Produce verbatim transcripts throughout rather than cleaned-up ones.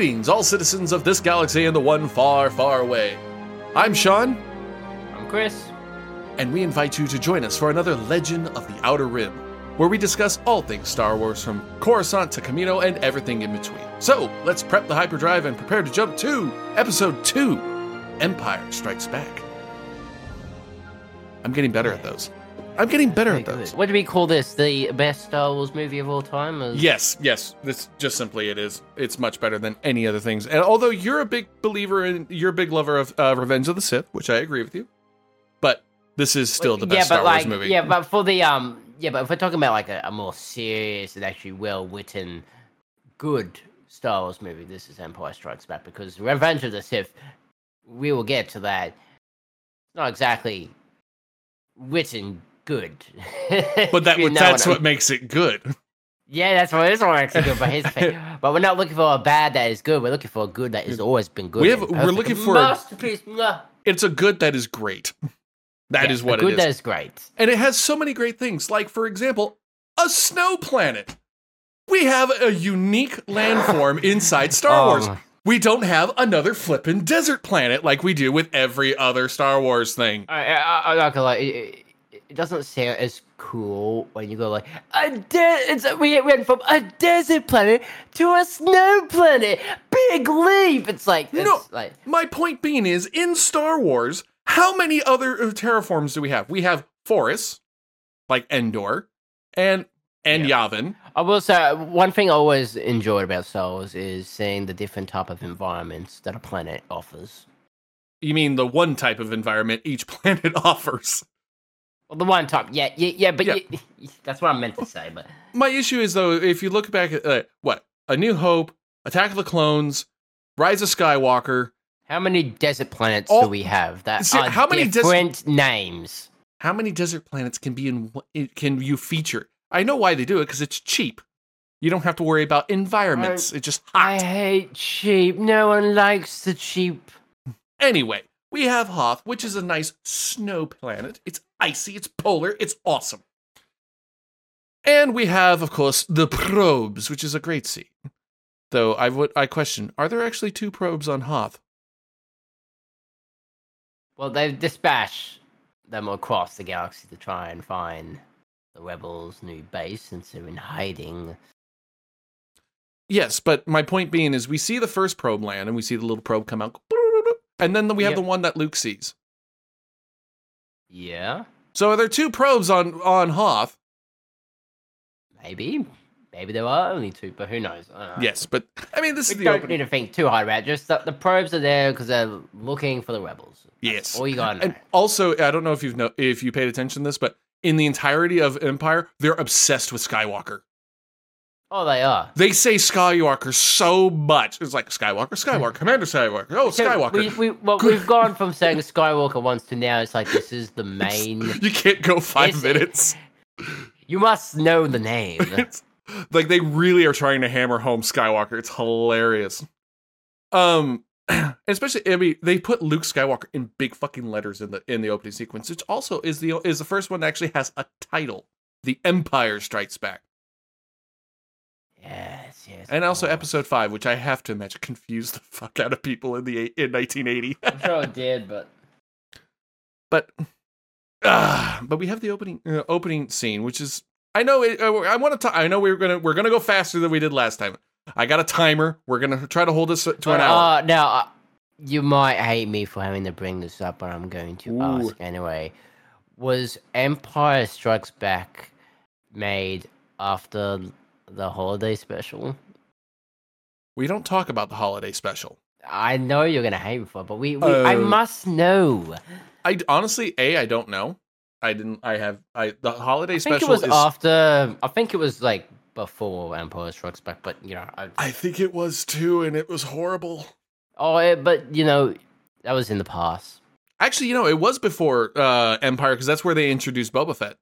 Greetings, all citizens of this galaxy and the one far, far away. I'm Sean. I'm Chris. And we invite you to join us for another Legend of the Outer Rim, where we discuss all things Star Wars from Coruscant to Kamino and everything in between. So, let's prep the hyperdrive and prepare to jump to Episode two, Empire Strikes Back. I'm getting better at those. I'm getting better Very at those. good. What do we call this? The best Star Wars movie of all time? Or... Yes, yes. This just simply it is. It's much better than any other things. And although you're a big believer in, you're a big lover of uh, Revenge of the Sith, which I agree with you, but this is still the best yeah, Star but Wars like, movie. Yeah, but for the um, yeah, but if we're talking about like a, a more serious and actually well-written, good Star Wars movie, this is Empire Strikes Back, because Revenge of the Sith, we will get to that. It's not exactly written good, but that You know that's what, what makes it good. Yeah, that's what is what makes it good. But his but we're not looking for a bad that is good. We're looking for a good that has always been good. We have- and we're perfect. looking for a- masterpiece. Mwah. It's a good that is great. That Yeah, is what a good it is. that is great. And it has so many great things, like, for example, a snow planet. We have a unique landform inside Star Oh Wars. my- We don't have another flippin' desert planet like we do with every other Star Wars thing. I, I, I, like, like it, it doesn't sound as cool when you go like a de- it's we went from a desert planet to a snow planet. Big leap. It's like it's No, like my point being is, in Star Wars, how many other uh, terraforms do we have? We have forests, like Endor, and and Yavin. I will say one thing I always enjoyed about Star Wars is seeing the different type of environments that a planet offers. You mean the one type of environment each planet offers? Well, the one type, yeah, yeah, yeah, but Yeah. You, that's what I meant to say. But My issue is, though, if you look back at, uh, what? A New Hope, Attack of the Clones, Rise of Skywalker. how many desert planets All- do we have that See, are how many des- different names? How many desert planets can be in? one- Can you feature? I know why they do it, because it's cheap. You don't have to worry about environments. it's just I hot. hate cheap. No one likes the cheap. Anyway, we have Hoth, which is a nice snow planet. It's icy, it's polar, it's awesome. And we have, of course, the probes, which is a great scene. Though I would I question, are there actually two probes on Hoth? Well, they've dispatched them across the galaxy to try and find the rebels' new base, since they're in hiding. Yes, but my point being is, we see the first probe land, and we see the little probe come out, and then we have Yep. the one that Luke sees. Yeah, So are there two probes on on Hoth? maybe. Maybe there are only two, but who knows? I don't know. Yes, but I mean, this We is the don't opening. need to think too hard about it. Just that the probes are there because they're looking for the rebels. That's Yes. all you gotta know. And also, I don't know if you've know if you paid attention to this, but in the entirety of Empire, they're obsessed with Skywalker. Oh, they are. They say Skywalker so much. It's like Skywalker, Skywalker, Commander Skywalker. Oh, So Skywalker. We, we, well, we've gone from saying Skywalker once to now it's like this is the main. You can't go five It's- minutes. You must know the name. It's, like, they really are trying to hammer home Skywalker. It's hilarious. Um, especially, I mean, they put Luke Skywalker in big fucking letters in the in the opening sequence, which also is the is the first one that actually has a title: The Empire Strikes Back. Yes, yes. And of also course. episode five, which I have to imagine confused the fuck out of people in the eight- in nineteen eighty. I'm sure it did, but but uh, but we have the opening uh, opening scene, which is I know it, uh, I want to I know we're gonna we're gonna go faster than we did last time. I got a timer. We're gonna try to hold this to an But, hour. Uh, now, uh, you might hate me for having to bring this up, but I'm going to Ooh. ask anyway. Was Empire Strikes Back made after the holiday special? We don't talk about the holiday special. I know you're going to hate me for it, but we, we I Uh, must know. I honestly, a I don't know. I didn't. I have. I the holiday I think special it was is. after. I think it was like before Empire Strikes Back, but you know. I, I think it was too, and it was horrible. oh, it, but you know, that was in the past. Actually, you know, it was before uh, Empire, because that's where they introduced Boba Fett.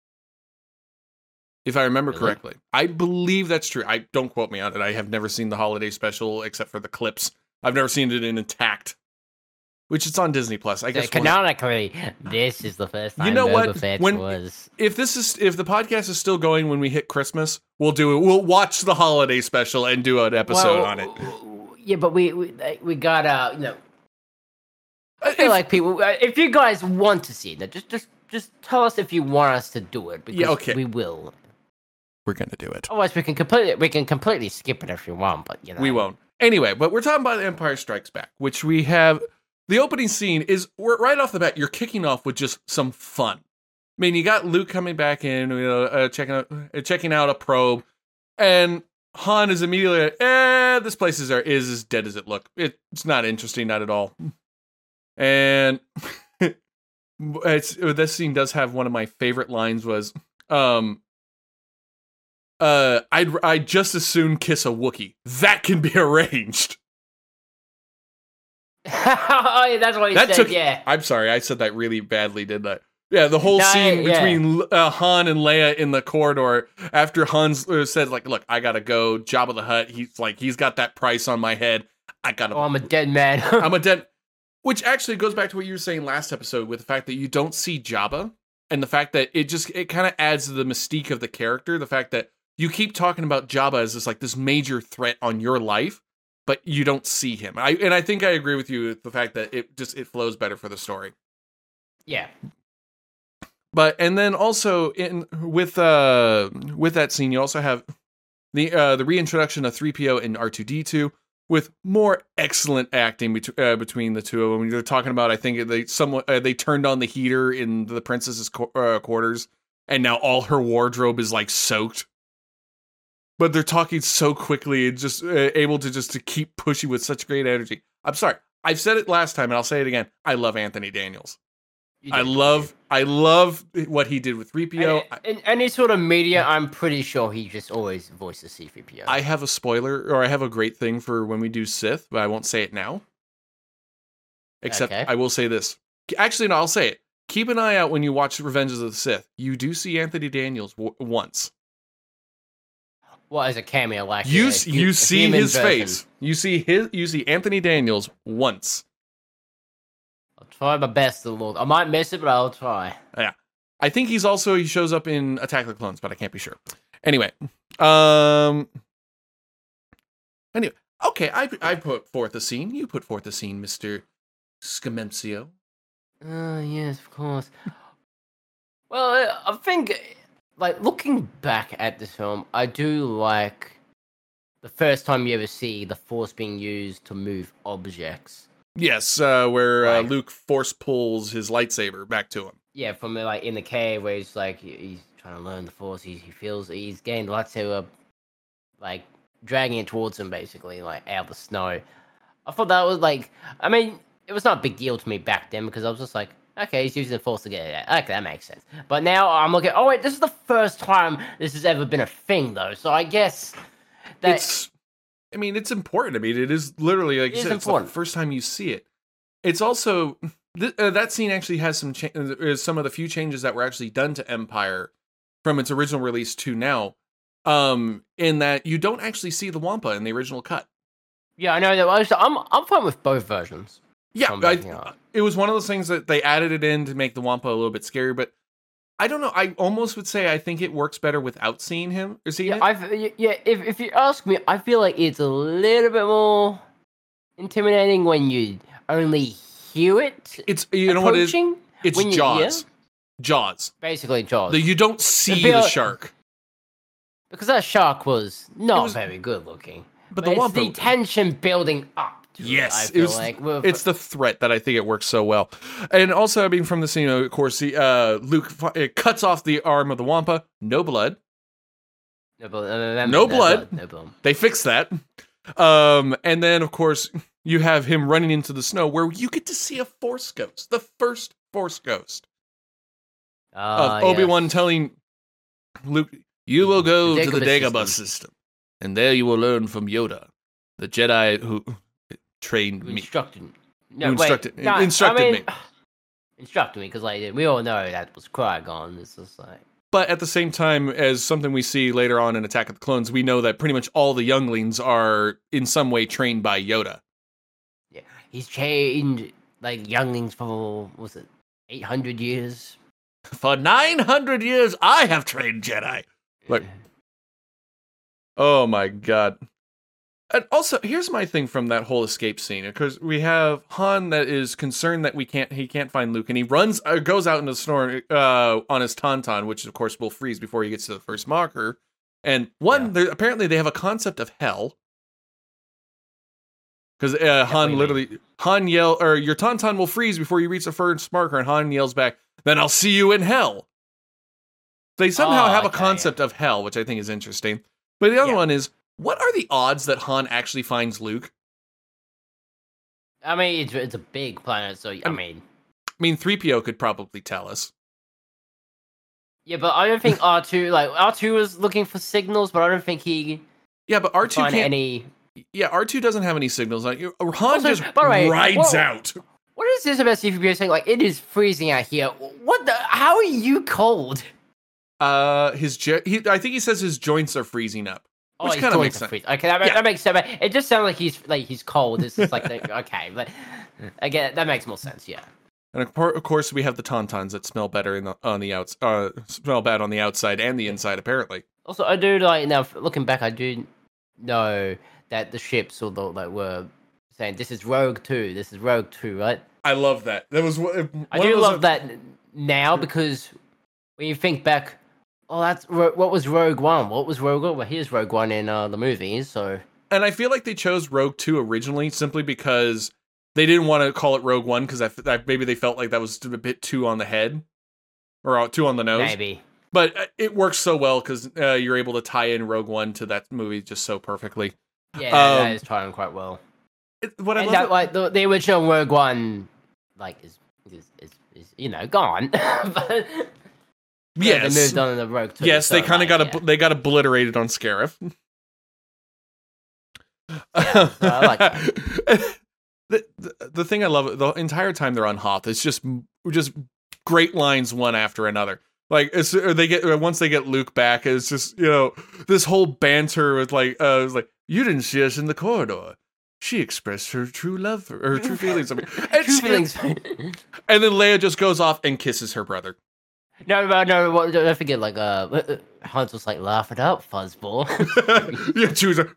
If I remember Really? correctly. I believe that's true. I don't quote me on it. I have never seen the holiday special except for the clips. I've never seen it in intact. which it's on Disney Plus. I So guess one- canonically, this is the first time You know Boba what? Fett When- was. if this is if the podcast is still going when we hit Christmas, we'll do it. We'll watch the holiday special and do an episode Well, on it. Yeah, but we we, we got uh, you know, I Uh, feel if- like people. uh, If you guys want to see it, just just just tell us if you want us to do it. Because Yeah, okay. we will. We're gonna do it. Otherwise, we can completely we can completely skip it if you want. But you know, We won't. Anyway, but we're talking about Empire Strikes Back, which we have. The opening scene is we're, right off the bat. You're kicking off with just some fun. I mean, you got Luke coming back in, you know, uh, checking out uh, checking out a probe, and Han is immediately, like, eh, this place is is as dead as it look. It, it's not interesting, not at all. And it's this scene does have one of my favorite lines was, um, uh, I'd I'd just as soon kiss a Wookiee. That can be arranged. oh, yeah, that's what he That said. took. Yeah. I'm sorry, I said that really badly, didn't I? Yeah, the whole No, scene yeah. between uh, Han and Leia in the corridor after Han uh, said, like, look, I gotta go. Jabba the Hutt. He's like, he's got that price on my head. I gotta. Oh, I'm a dead man. I'm a dead. Which actually goes back to what you were saying last episode with the fact that you don't see Jabba and the fact that it just it kind of adds to the mystique of the character. The fact that you keep talking about Jabba as this like this major threat on your life, but you don't see him. I and I think I agree with you with the fact that it just it flows better for the story. yeah. But and then also in with uh with that scene, you also have the uh the reintroduction of three P O and R two D two with more excellent acting bet- uh, between the two of them. They're talking about, I think they somewhat uh, they turned on the heater in the princess's co- uh, quarters, and now all her wardrobe is like soaked. But they're talking so quickly and just uh, able to just to keep pushing with such great energy. I'm sorry, I've said it last time, and I'll say it again. I love Anthony Daniels. You I did. love, I love what he did with three P O. In, in any sort of media, I'm pretty sure he just always voices C three P O. I have a spoiler, or I have a great thing for when we do Sith, but I won't say it now. Except Okay. I will say this. Actually, no, I'll say it. Keep an eye out when you watch Revenge of the Sith. You do see Anthony Daniels w- once. Well, as a cameo, like You a s- hu- you a see human his version. face. You see his. You see Anthony Daniels once. I'll try my best, the Lord. I might miss it, but I'll try. I think he's also he shows up in Attack of the Clones, but I can't be sure. Anyway, um, anyway, okay. I I put forth a scene. You put forth a scene, Mister Scamemcio. Uh, yes, of course. Well, uh, I think, like, looking back at this film, I do like the first time you ever see the Force being used to move objects. Yes, uh, where uh, Right. Luke force pulls his lightsaber back to him. Yeah, from uh, like in the cave where he's like he- he's trying to learn the Force. He he feels he's getting the lightsaber, like dragging it towards him, basically, like out of the snow. I thought that was like, I mean, it was not a big deal to me back then because I was just like, okay, he's using the Force to get it out. Okay, that makes sense. But now I'm looking. Oh wait, this is the first time this has ever been a thing, though. So I guess that It's, I mean, it's important. I mean, it is literally like It you is said, it's the important. first time you see it. It's also th- uh, that scene actually has some cha- uh, some of the few changes that were actually done to Empire from its original release to now. Um, in that you don't actually see the Wampa in the original cut. yeah, I know that. I was, I'm I'm fine with both versions. Yeah, Um, I, you know. it was one of those things that they added it in to make the Wampa a little bit scary, but I don't know. I almost would say I think it works better without seeing him or seeing Yeah, it. I yeah. If if you ask me, I feel like it's a little bit more intimidating when you only hear it. It's you know what it is. approaching, It's when you- Jaws. Jaws. Basically, Jaws. The, you don't see feel the like- shark, because that shark was not It was- very good looking. but But the it's Wampa. the tension building up. to it, Yes, I it feel was- like with- It's the threat that I think it works so well, and also I mean from the scene, of course, the, uh, Luke fi- it cuts off the arm of the Wampa. No blood. no, blood, uh, No blood. no blood. They fixed that. Um, and then of course you have him running into the snow, where you get to see a Force ghost, the first Force ghost Ah, of Obi-Wan yes. telling Luke, "You will go The to the Dagobah Dagobah system. system, and there you will learn from Yoda, the Jedi who trained Who me." instructed me. No, Who wait, instructed- no, I instructed mean, me. Instructed me because like we all know that was Qui-Gon. It's just like. But at the same time, as something we see later on in Attack of the Clones, we know that pretty much all the younglings are in some way trained by Yoda. Yeah, he's trained like younglings for what was it eight hundred years? For nine hundred years, I have trained Jedi. Like, oh my god. And also, here's my thing from that whole escape scene, because we have Han that is concerned that we can't, he can't find Luke, and he runs, uh, goes out into the snow uh, on his Tauntaun, which of course will freeze before he gets to the first marker. And one, yeah. apparently they have a concept of hell, because uh, Han literally, Han yell, or your Tauntaun will freeze before you reach the first marker, and Han yells back, "Then I'll see you in hell." They somehow oh, have a okay, concept yeah. of hell, which I think is interesting. But the other yeah. one is, what are the odds that Han actually finds Luke? I mean, it's, it's a big planet, so I mean... I mean, three P O could probably tell us. Yeah, but I don't think R two... Like, R two was looking for signals, but I don't think he... Yeah, but R two can't... any... Yeah, R two doesn't have any signals. Like, Han also, just way, rides what, out. What is this about C three P O saying, like, it is freezing out here? What the... How are you cold? Uh, his... Jo- he, I think he says his joints are freezing up. Which oh, kind of makes sense. Okay, that, yeah. that makes sense. It just sounds like he's like he's cold. It's just like okay, but again, that makes more sense. Yeah. And of course, we have the Tauntauns that smell better in the, on the outs, uh, smell bad on the outside and the inside. Apparently. Also, I do like now looking back, I do know that the ships or the like were saying this is Rogue Two. This is Rogue Two, right? I love that. That was. One I do love a- that now because when you think back. Oh, that's what was Rogue One? What was Rogue One? Well, here's Rogue One in uh, the movies, so... And I feel like they chose Rogue Two originally simply because they didn't want to call it Rogue One, because I, I, maybe they felt like that was a bit too on the head, or too on the nose. Maybe. But it works so well, because uh, you're able to tie in Rogue One to that movie just so perfectly. Yeah, um, that is tied in quite well. It, what I and love that, it, like, the, the original Rogue One, like, is, is, is, is you know, gone. but... Yes, yeah, they moved on in the Rogue Two. Yes, so they kind of like, got yeah. they got obliterated on Scarif. Yeah, I like that. the, the the thing I love the entire time they're on Hoth, it's just just great lines one after another. Like it's, they get once they get Luke back, it's just you know this whole banter with like uh, it's like you didn't see us in the corridor. She expressed her true love for her true feelings. I mean, true feelings. And then Leia just goes off and kisses her brother. No, no, no, don't forget, like, uh, Hans was like, laugh it up, fuzzball. Yeah, she was like,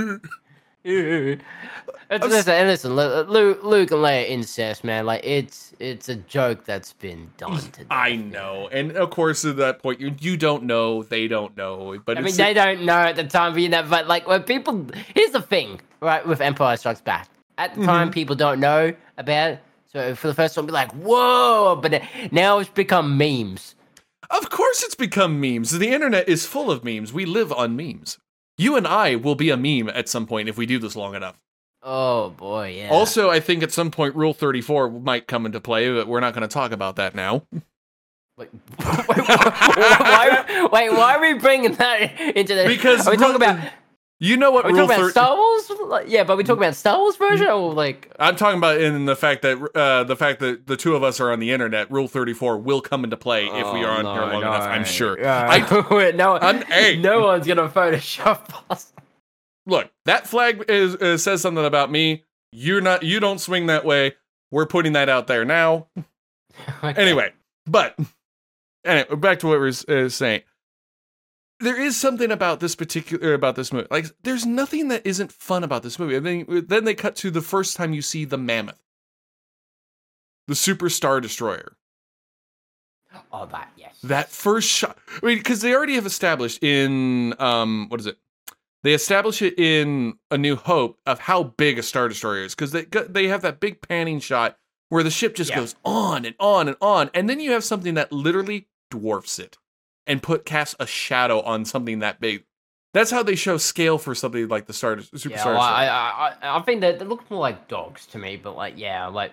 and listen, listen, Luke, Luke and Leia incest, man, like, it's it's a joke that's been done to I know, and of course, at that point, you you don't know, they don't know, but I it's, mean, they don't know at the time, but, you know, but, like, when people, here's the thing, right, with Empire Strikes Back. At the time, mm-hmm. people don't know about it. So for the first one, be like, whoa! But now it's become memes. Of course it's become memes. The internet is full of memes. We live on memes. You and I will be a meme at some point if we do this long enough. Oh, boy, yeah. Also, I think at some point Rule thirty-four might come into play, but we're not going to talk about that now. Wait, wait, why, wait, why are we bringing that into the... Because... Are we talking about... You know what? Are we Rule talking about Star Wars? Yeah, but we talking about Star Wars version or like? I'm talking about in the fact that uh, the fact that the two of us are on the internet. Rule thirty-four will come into play oh, if we are on no, here long no, enough. I'm sure. Uh, I, no, I'm, hey. no one's gonna Photoshop us. Look, that flag is uh, says something about me. You're not. You don't swing that way. We're putting that out there now. Okay. Anyway, but anyway, back to what we we're uh, saying. There is something about this particular about this movie. Like, there's nothing that isn't fun about this movie. And then, then they cut to the first time you see the Mammoth, the Super Star Destroyer. Oh, that yes. That first shot. I mean, because they already have established in um, what is it? They establish it in A New Hope of how big a Star Destroyer is, because they they have that big panning shot where the ship just yeah. goes on and on and on, and then you have something that literally dwarfs it. And put casts a shadow on something that big. That's how they show scale for something like the Star Super yeah, Star. Well, I, I I think that they look more like dogs to me, but like yeah, like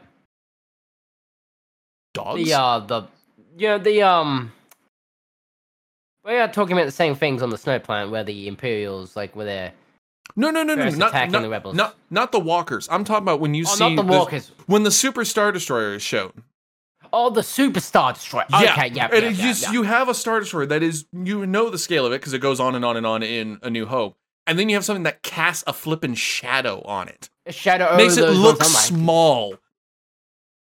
dogs. The uh the you know the um we are talking about the same things on the Snow Planet where the Imperials like where they're no no no no not attacking not, the rebels. not not the walkers. I'm talking about when you oh, see not the walkers when the Super Star Destroyer is shown. Oh, the Super Star Destroyer. Yeah. Okay, yeah, and yeah, it yeah, just, yeah. you have a Star Destroyer that is, you know the scale of it because it goes on and on and on in A New Hope. And then you have something that casts a flippin' shadow on it. A shadow Makes over it those look ones. small.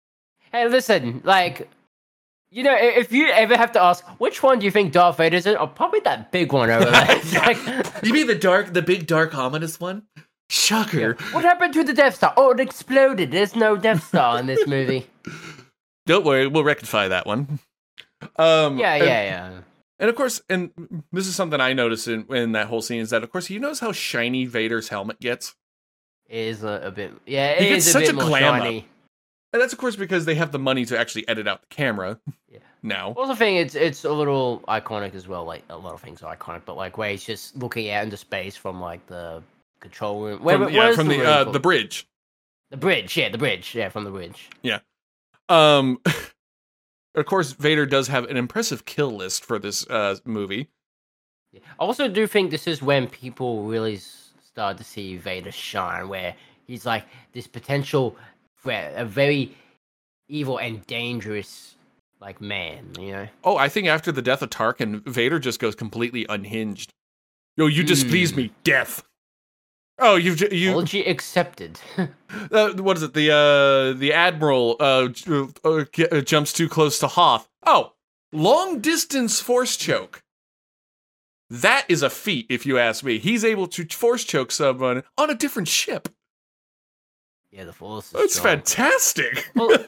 Hey, listen, like, you know, i- if you ever have to ask, which one do you think Darth Vader's in? Oh, probably that big one over there. It's like, You mean the dark, the big, dark, ominous one? Shocker. what happened to the Death Star? Oh, it exploded. There's no Death Star in this movie. Don't worry, we'll rectify that one. Um, Yeah, and- yeah, yeah. And of course, and this is something I noticed in, in that whole scene is that, of course, you notice how shiny Vader's helmet gets? It is a, a bit, yeah, it He gets is a such bit a more glam up. shiny. And that's, of course, because they have the money to actually edit out the camera Yeah. now. Also, thing it's it's a little iconic as well. Like a lot of things are iconic, but like where he's just looking out into space from like the control room. Where, From, where yeah, is from the the room uh, called? the bridge. the bridge. Yeah, the bridge. Yeah, from the bridge. Um, of course, Vader does have an impressive kill list for this uh, movie. Yeah. I also do think this is when people really s- start to see Vader shine, where he's like this potential threat, a very evil and dangerous like man. You know. Oh, I think after the death of Tarkin, Vader just goes completely unhinged. Yo, you displease Mm. me, death. Oh, you've ju- you. Apology accepted. Uh, what is it? The uh, the admiral uh, j- uh, g- uh, jumps too close to Hoth. Oh, long distance force choke. That is a feat, if you ask me. He's able to force choke someone on a different ship. yeah, the force. Is That's strong. fantastic. Well-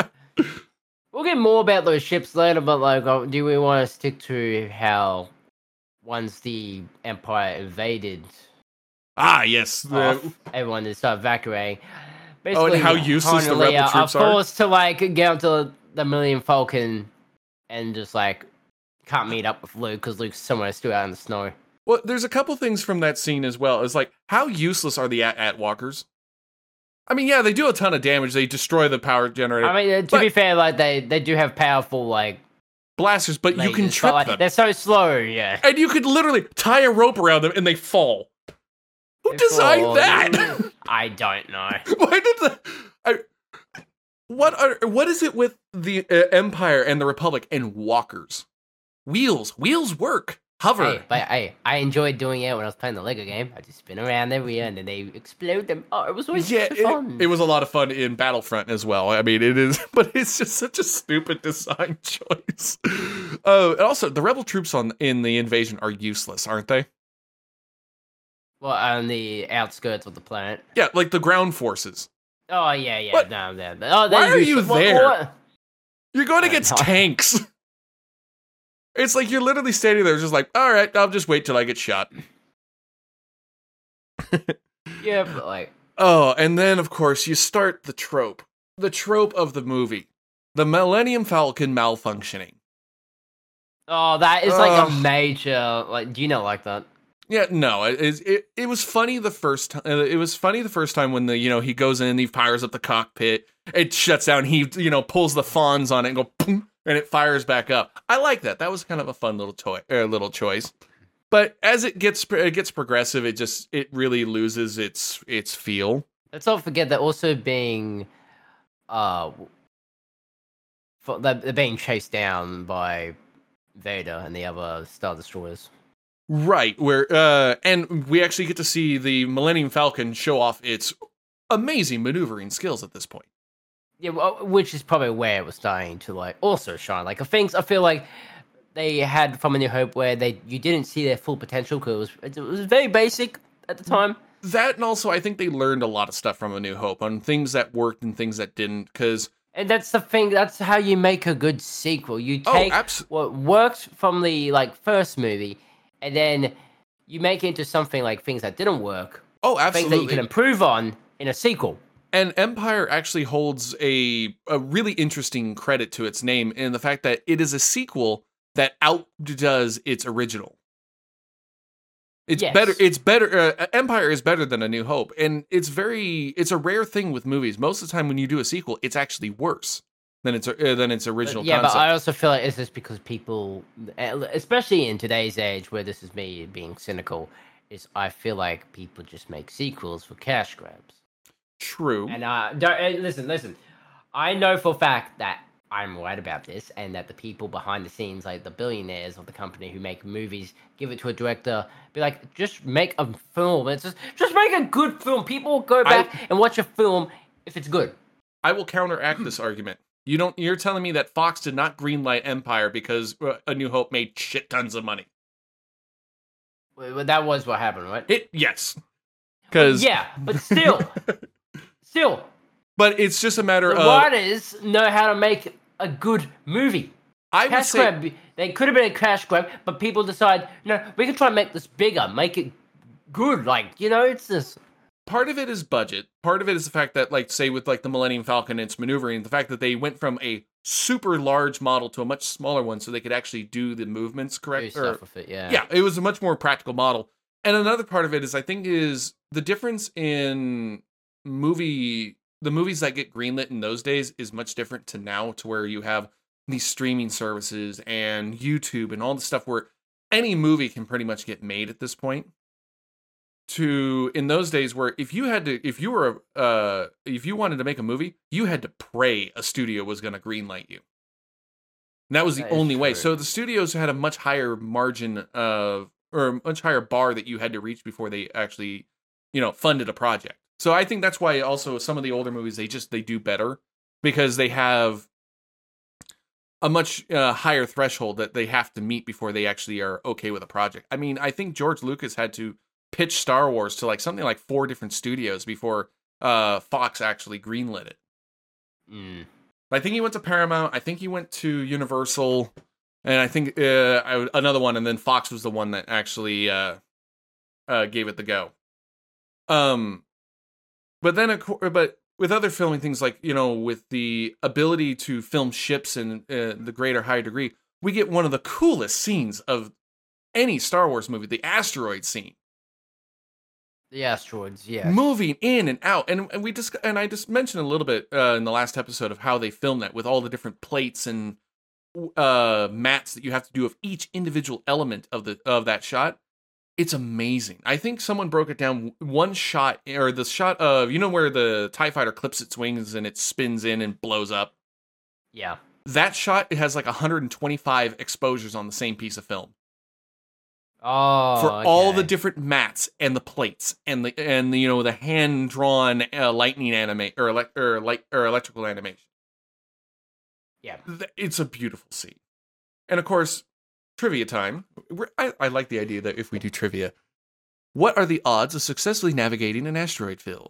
We'll get more about those ships later, but like, uh, do we want to stick to how once the Empire invaded, ah, yes. Uh, off, everyone is start evacuating? Oh, and Basically, how useless the Han and rebel Leia troops are are. forced to like get onto the Millennium Falcon and just like can't meet up with Luke because Luke's somewhere still out in the snow. well, there's a couple things from that scene as well. It's like, how useless are the at walkers? I mean, yeah, they do a ton of damage. They destroy the power generator. I mean, uh, to But- be fair, like they they do have powerful like blasters, but you can lasers, trip but, like, them. They're so slow, yeah. And you could literally tie a rope around them and they fall. Who designed Oh, that? I don't know. Why did the I, what are what is it with the uh, Empire and the Republic and walkers? Wheels, wheels work. Hover. Hey, but hey, I enjoyed doing it when I was playing the Lego game. I just spin around their rear and then they explode them. Oh, it was always yeah, so it, fun. it was a lot of fun in Battlefront as well. I mean, it is, but it's just such a stupid design choice. Oh, and also the rebel troops on in the invasion are useless, aren't they? Well, on the outskirts of the planet. Yeah, like the ground forces. Oh yeah, yeah, What? no, no. Oh, Why they're are you useless. What- there? what- You're going I against know. tanks. It's like you're literally standing there, just like, all right, I'll just wait till I get shot. Yeah, but like, Oh, and then of course you start the trope, the trope of the movie, the Millennium Falcon malfunctioning. oh, that is like Ugh. a major. Like, do you not like that? Yeah, no, it it, it, it was funny the first time. It was funny the first time when the you know he goes in, he fires up the cockpit, it shuts down, he you know pulls the fawns on it and go boom, and it fires back up. I like that. That was kind of a fun little toy, uh, little choice. But as it gets it gets progressive, it just it really loses its its feel. Let's not forget that also being, uh, for, they're, they're being chased down by Vader and the other Star Destroyers. Right, where uh and we actually get to see the Millennium Falcon show off its amazing maneuvering skills at this point. Yeah, well, which is probably where it was starting to like also shine. Like things I feel like they had from A New Hope where they you didn't see their full potential because it was, it was very basic at the time. That and also I think they learned a lot of stuff from A New Hope on things that worked and things that didn't cuz And that's the thing. That's how you make a good sequel. You oh, take abs- what worked from the like first movie, and then you make it into something like things that didn't work, oh things that you absolutely. can improve on in a sequel. And Empire actually holds a a really interesting credit to its name in the fact that it is a sequel that outdoes its original. It's Yes. better. It's better. Uh, Empire is better than A New Hope, and it's very. It's a rare thing with movies. Most of the time, when you do a sequel, it's actually worse than its uh, than its original yeah, concept. but I also feel like it's just because people, especially in today's age, where this is me being cynical, is I feel like people just make sequels for cash grabs. True. And uh, don't, uh, listen, listen. I know for a fact that I'm right about this, and that the people behind the scenes, like the billionaires of the company who make movies, give it to a director, be like, just make a film. It's just, just make a good film. People will go back and watch a film if it's good. I will counteract this argument. You don't. You're telling me that Fox did not greenlight Empire because uh, A New Hope made shit tons of money? Well, that was what happened, right? It yes, because yeah, but still, still. But it's just a matter the of writers know how to make a good movie. I cash would say grab. They could have been a cash grab, but people decide, no, we can try and make this bigger, make it good. Like, you know, it's just part of it is budget. Part of it is the fact that, like, say with like the Millennium Falcon, it's maneuvering. The fact that they went from a super large model to a much smaller one, so they could actually do the movements correct. do stuff with it, yeah. Yeah, it was a much more practical model. And another part of it is, I think, is the difference in movie. The movies that get greenlit in those days is much different to now, to where you have these streaming services and YouTube and all the stuff where any movie can pretty much get made at this point. To in those days where if you had to, if you were, uh, if you wanted to make a movie, you had to pray a studio was going to greenlight you. And that was the That only is way. true. So the studios had a much higher margin of, or a much higher bar that you had to reach before they actually, you know, funded a project. So I think that's why also some of the older movies, they just, they do better because they have a much uh, higher threshold that they have to meet before they actually are okay with a project. I mean, I think George Lucas had to pitch Star Wars to like something like four different studios before uh, Fox actually greenlit it. Mm. I think he went to Paramount. I think he went to Universal, and I think uh, I, another one, and then Fox was the one that actually uh, uh, gave it the go. Um, but then, of course, but with other filming things like, you know, with the ability to film ships in uh, the greater high degree, we get one of the coolest scenes of any Star Wars movie, the asteroid scene. The asteroids, yeah. Moving in and out, and, and we just and I just mentioned a little bit uh, in the last episode of how they filmed that with all the different plates and uh, mats that you have to do of each individual element of the of that shot. It's amazing. I think someone broke it down. One shot, or the shot of, you know, where the TIE fighter clips its wings and it spins in and blows up. Yeah. That shot, it has like one hundred twenty-five exposures on the same piece of film. Oh, For okay. all the different mats and the plates and the and the, you know, the hand drawn uh, lightning animate or elect or light or electrical animation. Yeah. It's a beautiful scene. And of course, trivia time. We're, I, I like the idea that if we do trivia, what are the odds of successfully navigating an asteroid field?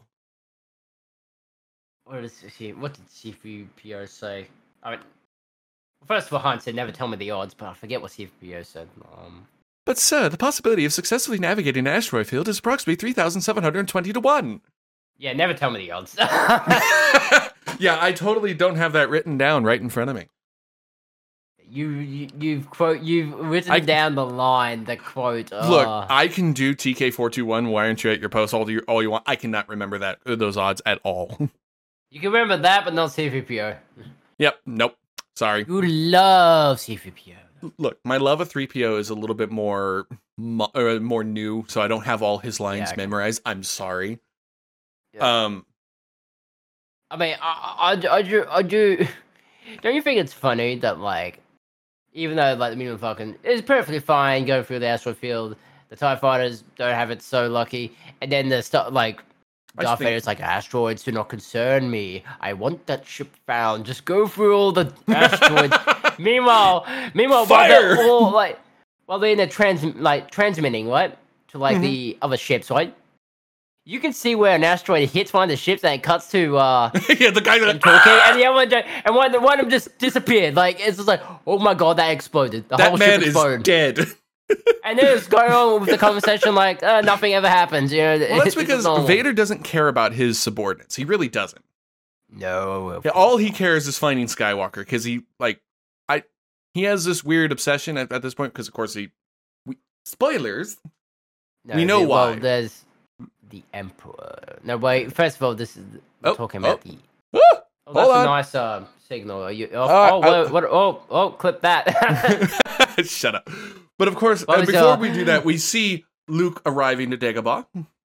What did she? What did C three P O say? I mean, first of all, Han said never tell me the odds, but I forget what C three P O said. Um. But sir, the possibility of successfully navigating an asteroid field is approximately three thousand seven hundred twenty to one. Yeah, never tell me the odds. Yeah, I totally don't have that written down right in front of me. You, you you've quote you've written I- down the line, the quote. Look, uh, I can do T K four two one. Why aren't you at your post all you all you want? I cannot remember that those odds at all. you can remember that, but not C three P O. Yep, nope. Sorry. You love C three P O. Look, my love of three P O is a little bit more mo- uh, more new, so I don't have all his lines Yeah, okay. memorized. I'm sorry. Yeah. Um, I mean, I, I, I, do, I do. Don't you think it's funny that, like, even though, like, the Millennium Falcon is perfectly fine going through the asteroid field, the TIE fighters don't have it so lucky, and then the stuff, like, I Darth think- Vader's like, asteroids do not concern me. I want that ship found. Just go through all the asteroids. meanwhile, meanwhile, while Fire! they're all, like, while they're in the trans, like, transmitting, right, to, like, Mhm. the other ships, right? You can see where an asteroid hits one of the ships and it cuts to, uh, yeah, the guy them that talking, and the other one, just, and one, one of them just disappeared. Like, it's just like, oh my god, that exploded. The that whole man ship is exploded. dead. And then it's going on with the conversation like, uh, nothing ever happens. You know, Well, that's it's because normal. Vader doesn't care about his subordinates. He really doesn't. No. of Yeah, all he cares is finding Skywalker because he like I he has this weird obsession at, at this point because of course he we, spoilers. No, we know the- why. Well, there's the Emperor. No, wait. First of all, this is we're Oh, talking about oh. the. Ah! Oh, that's Hold a on. nice uh, signal. Are you? Oh, Uh, oh, uh, what, what? Oh, oh, clip that. Shut up. But of course, What uh, was, before uh, we do that, we see Luke arriving to Dagobah.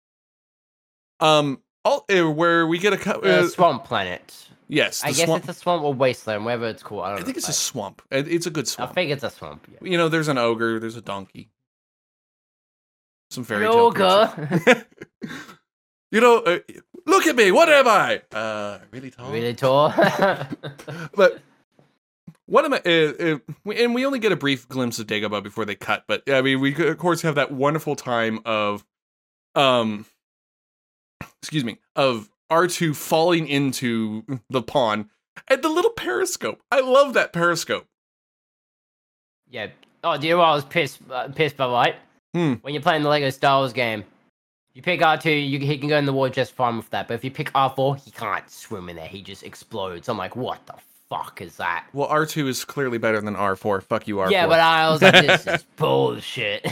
Um, all, uh, where we get a cut. Uh, Uh, swamp planet. yes, the I guess swamp. it's a swamp or wasteland, whatever it's called. I don't I think know. it's a swamp. It- It's a good I swamp. think it's a swamp. Yeah. You know, there's an ogre. There's a donkey. Some fairy An tale ogre. creatures. You know, uh, Look at me. What am I? Uh, really tall. Really tall. But one of my, uh, uh, and we only get a brief glimpse of Dagobah before they cut. But I mean, we of course have that wonderful time of, um, excuse me, of R two falling into the pond and the little periscope. I love that periscope. Yeah. Oh, do you know what I was pissed, uh, pissed by, right? Hmm. When you're playing the Lego Star Wars game, you pick R two, you, he can go in the water just fine with that. But if you pick R four, he can't swim in there. He just explodes. I'm like, what the fuck is that? Well, R two is clearly better than R four. Fuck you, R four. Yeah, but I was like, this is bullshit.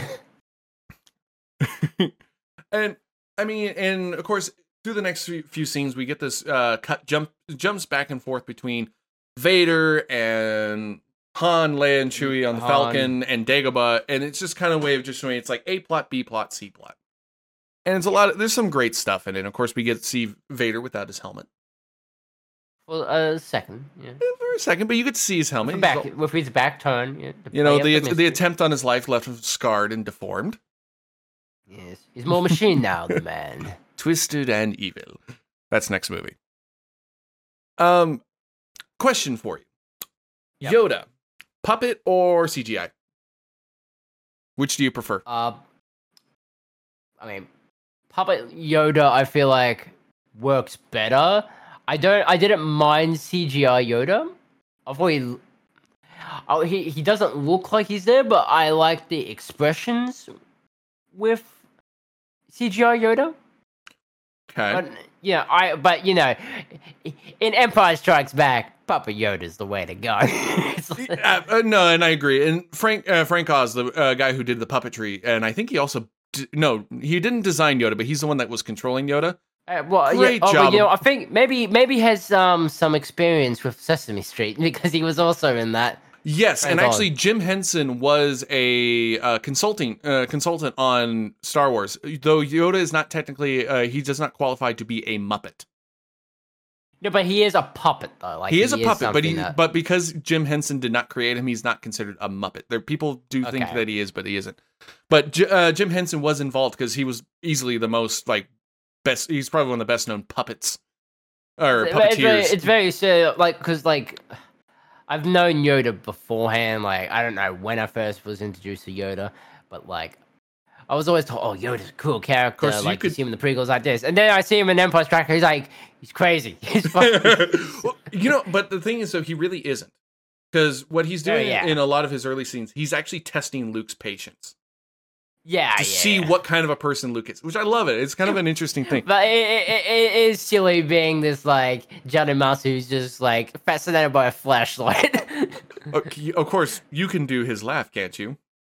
And, I mean, and of course, through the next few, few scenes, we get this uh, cut jump jumps back and forth between Vader and Han, Leia, and Chewie on the Han. Falcon and Dagobah, and it's just kind of a way of just showing it's like A plot, B plot, C plot. And it's a lot of, there's some great stuff in it. Of course, we get to see Vader without his helmet. Well, a uh, second, yeah. Yeah, for a second, but you could see his helmet. With, back, He's all- with his back turn, yeah, to you know, play the up the mystery. attempt on his life left him scarred and deformed. Yes, he's more machine now, the man. Twisted and evil. That's next movie. Um, question for you. Yep. Yoda, puppet or C G I? Which do you prefer? Uh, I mean, Puppet Yoda, I feel like works better. I don't. I didn't mind C G I Yoda. I thought he, oh, he he doesn't look like he's there, but I like the expressions with C G I Yoda. Okay. But yeah, I. But you know, in Empire Strikes Back, Puppet Yoda's the way to go. It's like- Uh, uh, no, and I agree. And Frank uh, Frank Oz, the uh, guy who did the puppetry, and I think he also d- no, he didn't design Yoda, but he's the one that was controlling Yoda. Uh, well, Great yeah, oh, job but, you know, of- I think maybe maybe has um some experience with Sesame Street because he was also in that. Yes, Frank and Oz. actually, Jim Henson was a uh, consulting uh, consultant on Star Wars. Though Yoda is not technically, uh, he does not qualify to be a Muppet. No, but he is a puppet though. Like he is a puppet, but he something that- but because Jim Henson did not create him, he's not considered a Muppet. There, people do think Okay. that he is, but he isn't. But J- uh, Jim Henson was involved because he was easily the most like best. He's probably one of the best known puppets or It's very- puppeteers. It's very so like because like I've known Yoda beforehand. Like I don't know when I first was introduced to Yoda, but like I was always told, "Oh, Yoda's a cool character." course, you like you could- see him in the prequels like this, and then I see him in Empire Strikes Back. He's like, he's crazy. He's fucking- Well, you know, but the thing is, though, he really isn't. Because what he's Oh, doing yeah. in a lot of his early scenes, he's actually testing Luke's patience yeah, to yeah. see what kind of a person Luke is, which I love it. It's kind of an interesting thing. But it, it, it is silly being this like Jedi Master who's just like fascinated by a flashlight. Okay, of course, you can do his laugh, can't you?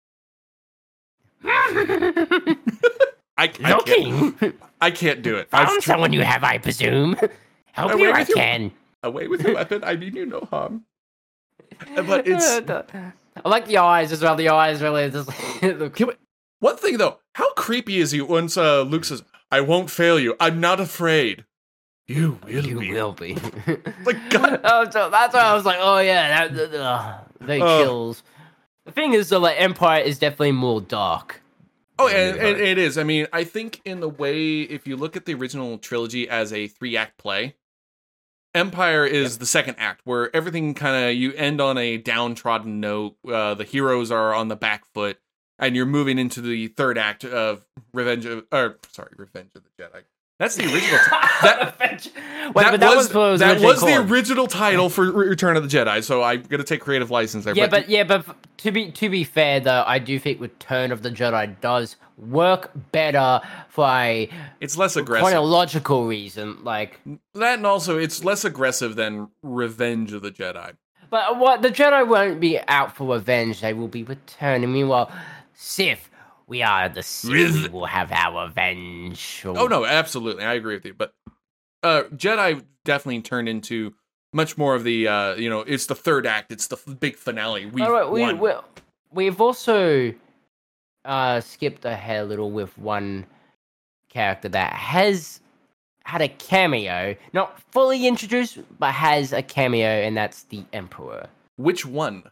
I, I, can't, Looking, I can't do it. I've found tried- someone you have, I presume. Help Away you, I with you. can. Away with the weapon, I mean you no harm. But it's... I like the eyes as well. The eyes really just look. Can we- One thing, though, how creepy is he once uh, Luke says, I won't fail you, I'm not afraid. You will You be. will be. Like, God. Oh, so that's why I was like, oh yeah, that, that, uh, they Oh. chills. The thing is, though, like Empire is definitely more dark. Oh, than and, New and Hope. it is. I mean, I think in the way, if you look at the original trilogy as a three act play, Empire is the second act, where everything kind of, you end on a downtrodden note. Uh, the heroes are on the back foot, and you're moving into the third act of Revenge of, or sorry, Revenge of the Jedi. That's the original. T- that Wait, that but that was, was, what it was that originally was the called. original title for Re- Return of the Jedi. So I'm gonna take creative license there. Yeah, but yeah, but f- to be to be fair though, I do think Return of the Jedi does work better for a it's less aggressive. chronological reason. Like, That and also it's less aggressive than Revenge of the Jedi. but what the Jedi won't be out for revenge; they will be returning. Meanwhile, Sith, we are the Sith. Riz- We will have our revenge. Oh no, absolutely, I agree with you. But uh, Jedi definitely turned into much more of the uh, you know, it's the third act, it's the f- big finale. We All right, we, won. we we've also uh, skipped ahead a little with one character that has had a cameo, not fully introduced, but has a cameo, and that's the Emperor. Which one?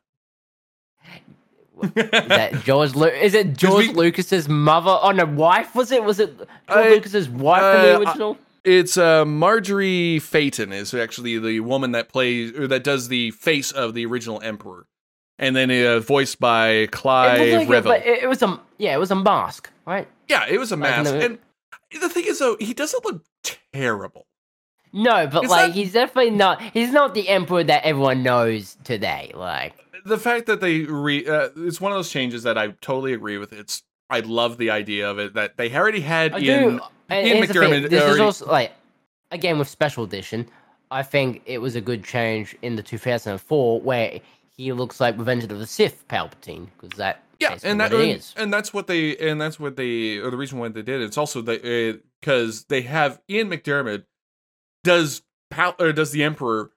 Is that George? Lu- is it George we- Lucas's mother? Oh no, wife was it? Was it George Uh, Lucas's wife in the uh, original? It's uh, Marjorie Phaeton is actually the woman that plays or that does the face of the original Emperor, and then uh, voiced by Clive it like Revill. It, it, it was a yeah, it was a mask, right? Yeah, it was a Like mask. the, and the thing is, though, he doesn't look terrible. No, but it's like not, he's definitely not. He's not the Emperor that everyone knows today. Like the fact that they re, uh, it's one of those changes that I totally agree with. It's I love the idea of it that they already had I in do. Ian McDiarmid. This already, is also like again with Special Edition. I think it was a good change in the two thousand four where he looks like Revenge of the Sith Palpatine because that yeah, and that what it and, is. and that's what they and that's what they or the reason why they did it. It's also because uh, they have Ian McDiarmid does Pal- or does the Emperor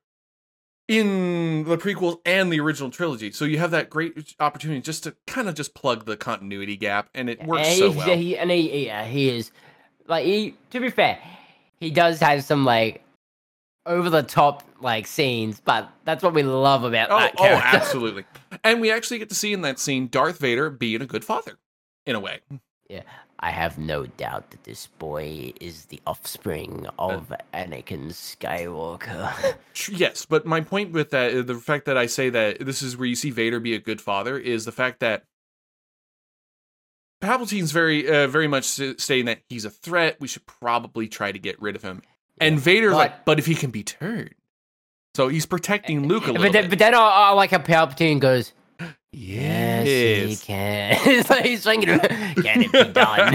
in the prequels and the original trilogy, so you have that great opportunity just to kind of just plug the continuity gap, and it works and so he, well. He, and he, yeah, he is like he. To be fair, he does have some like over the top like scenes, but that's what we love about Oh, that oh, character. absolutely. And we actually get to see in that scene Darth Vader being a good father, in a way. Yeah, I have no doubt that this boy is the offspring of uh, Anakin Skywalker. Yes, but my point with that, the fact that I say that this is where you see Vader be a good father, is the fact that Palpatine's very, uh, very much saying that he's a threat. We should probably try to get rid of him. Yeah, and Vader's but, like, but if he can be turned, so he's protecting Luke a little but then, bit. But then I, I like how Palpatine goes, Yes, yes, he can. It's like he's thinking, can it be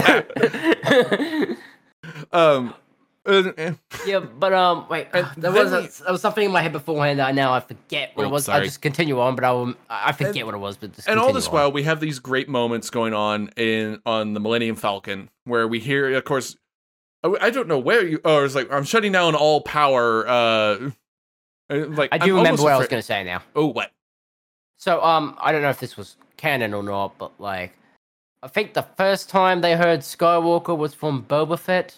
done? um, uh, yeah, but um, wait, uh, there was a, there was something in my head beforehand that now I forget what oh, it was. Sorry. I'll just continue on, but I'll I forget and, what it was. But just and all this on. while, we have these great moments going on in on the Millennium Falcon, where we hear, of course, I don't know where you. Oh, it's like I'm shutting down all power. Uh, like I do I'm remember what afraid. I was going to say now. Oh, what? So, um, I don't know if this was canon or not, but like, I think the first time they heard Skywalker was from Boba Fett.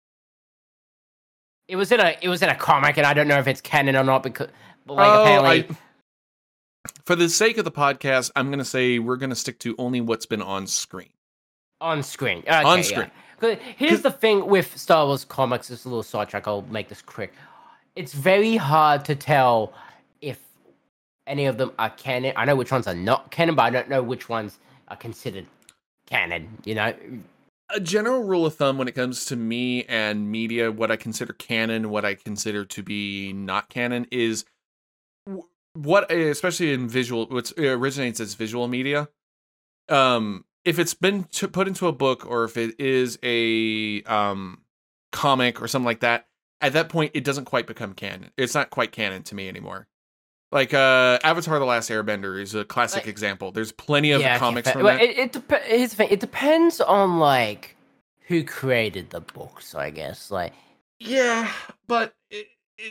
It was in a, it was in a comic, and I don't know if it's canon or not because, but like, oh, apparently, I, for the sake of the podcast, I'm gonna say we're gonna stick to only what's been on screen. On screen, okay, on screen. Yeah. Here's the thing with Star Wars comics. It's a little sidetrack. I'll make this quick. It's very hard to tell if any of them are canon. I know which ones are not canon, but I don't know which ones are considered canon, you know? A general rule of thumb when it comes to me and media, what I consider canon, what I consider to be not canon, is what, especially in visual, what originates as visual media. Um, if it's been to put into a book or if it is a um, comic or something like that, at that point, it doesn't quite become canon. It's not quite canon to me anymore. Like, uh, Avatar The Last Airbender is a classic like, example. There's plenty of yeah, comics from well, that. It, it, dep- here's the thing. It depends on, like, who created the books, I guess. Like, yeah, but it, it,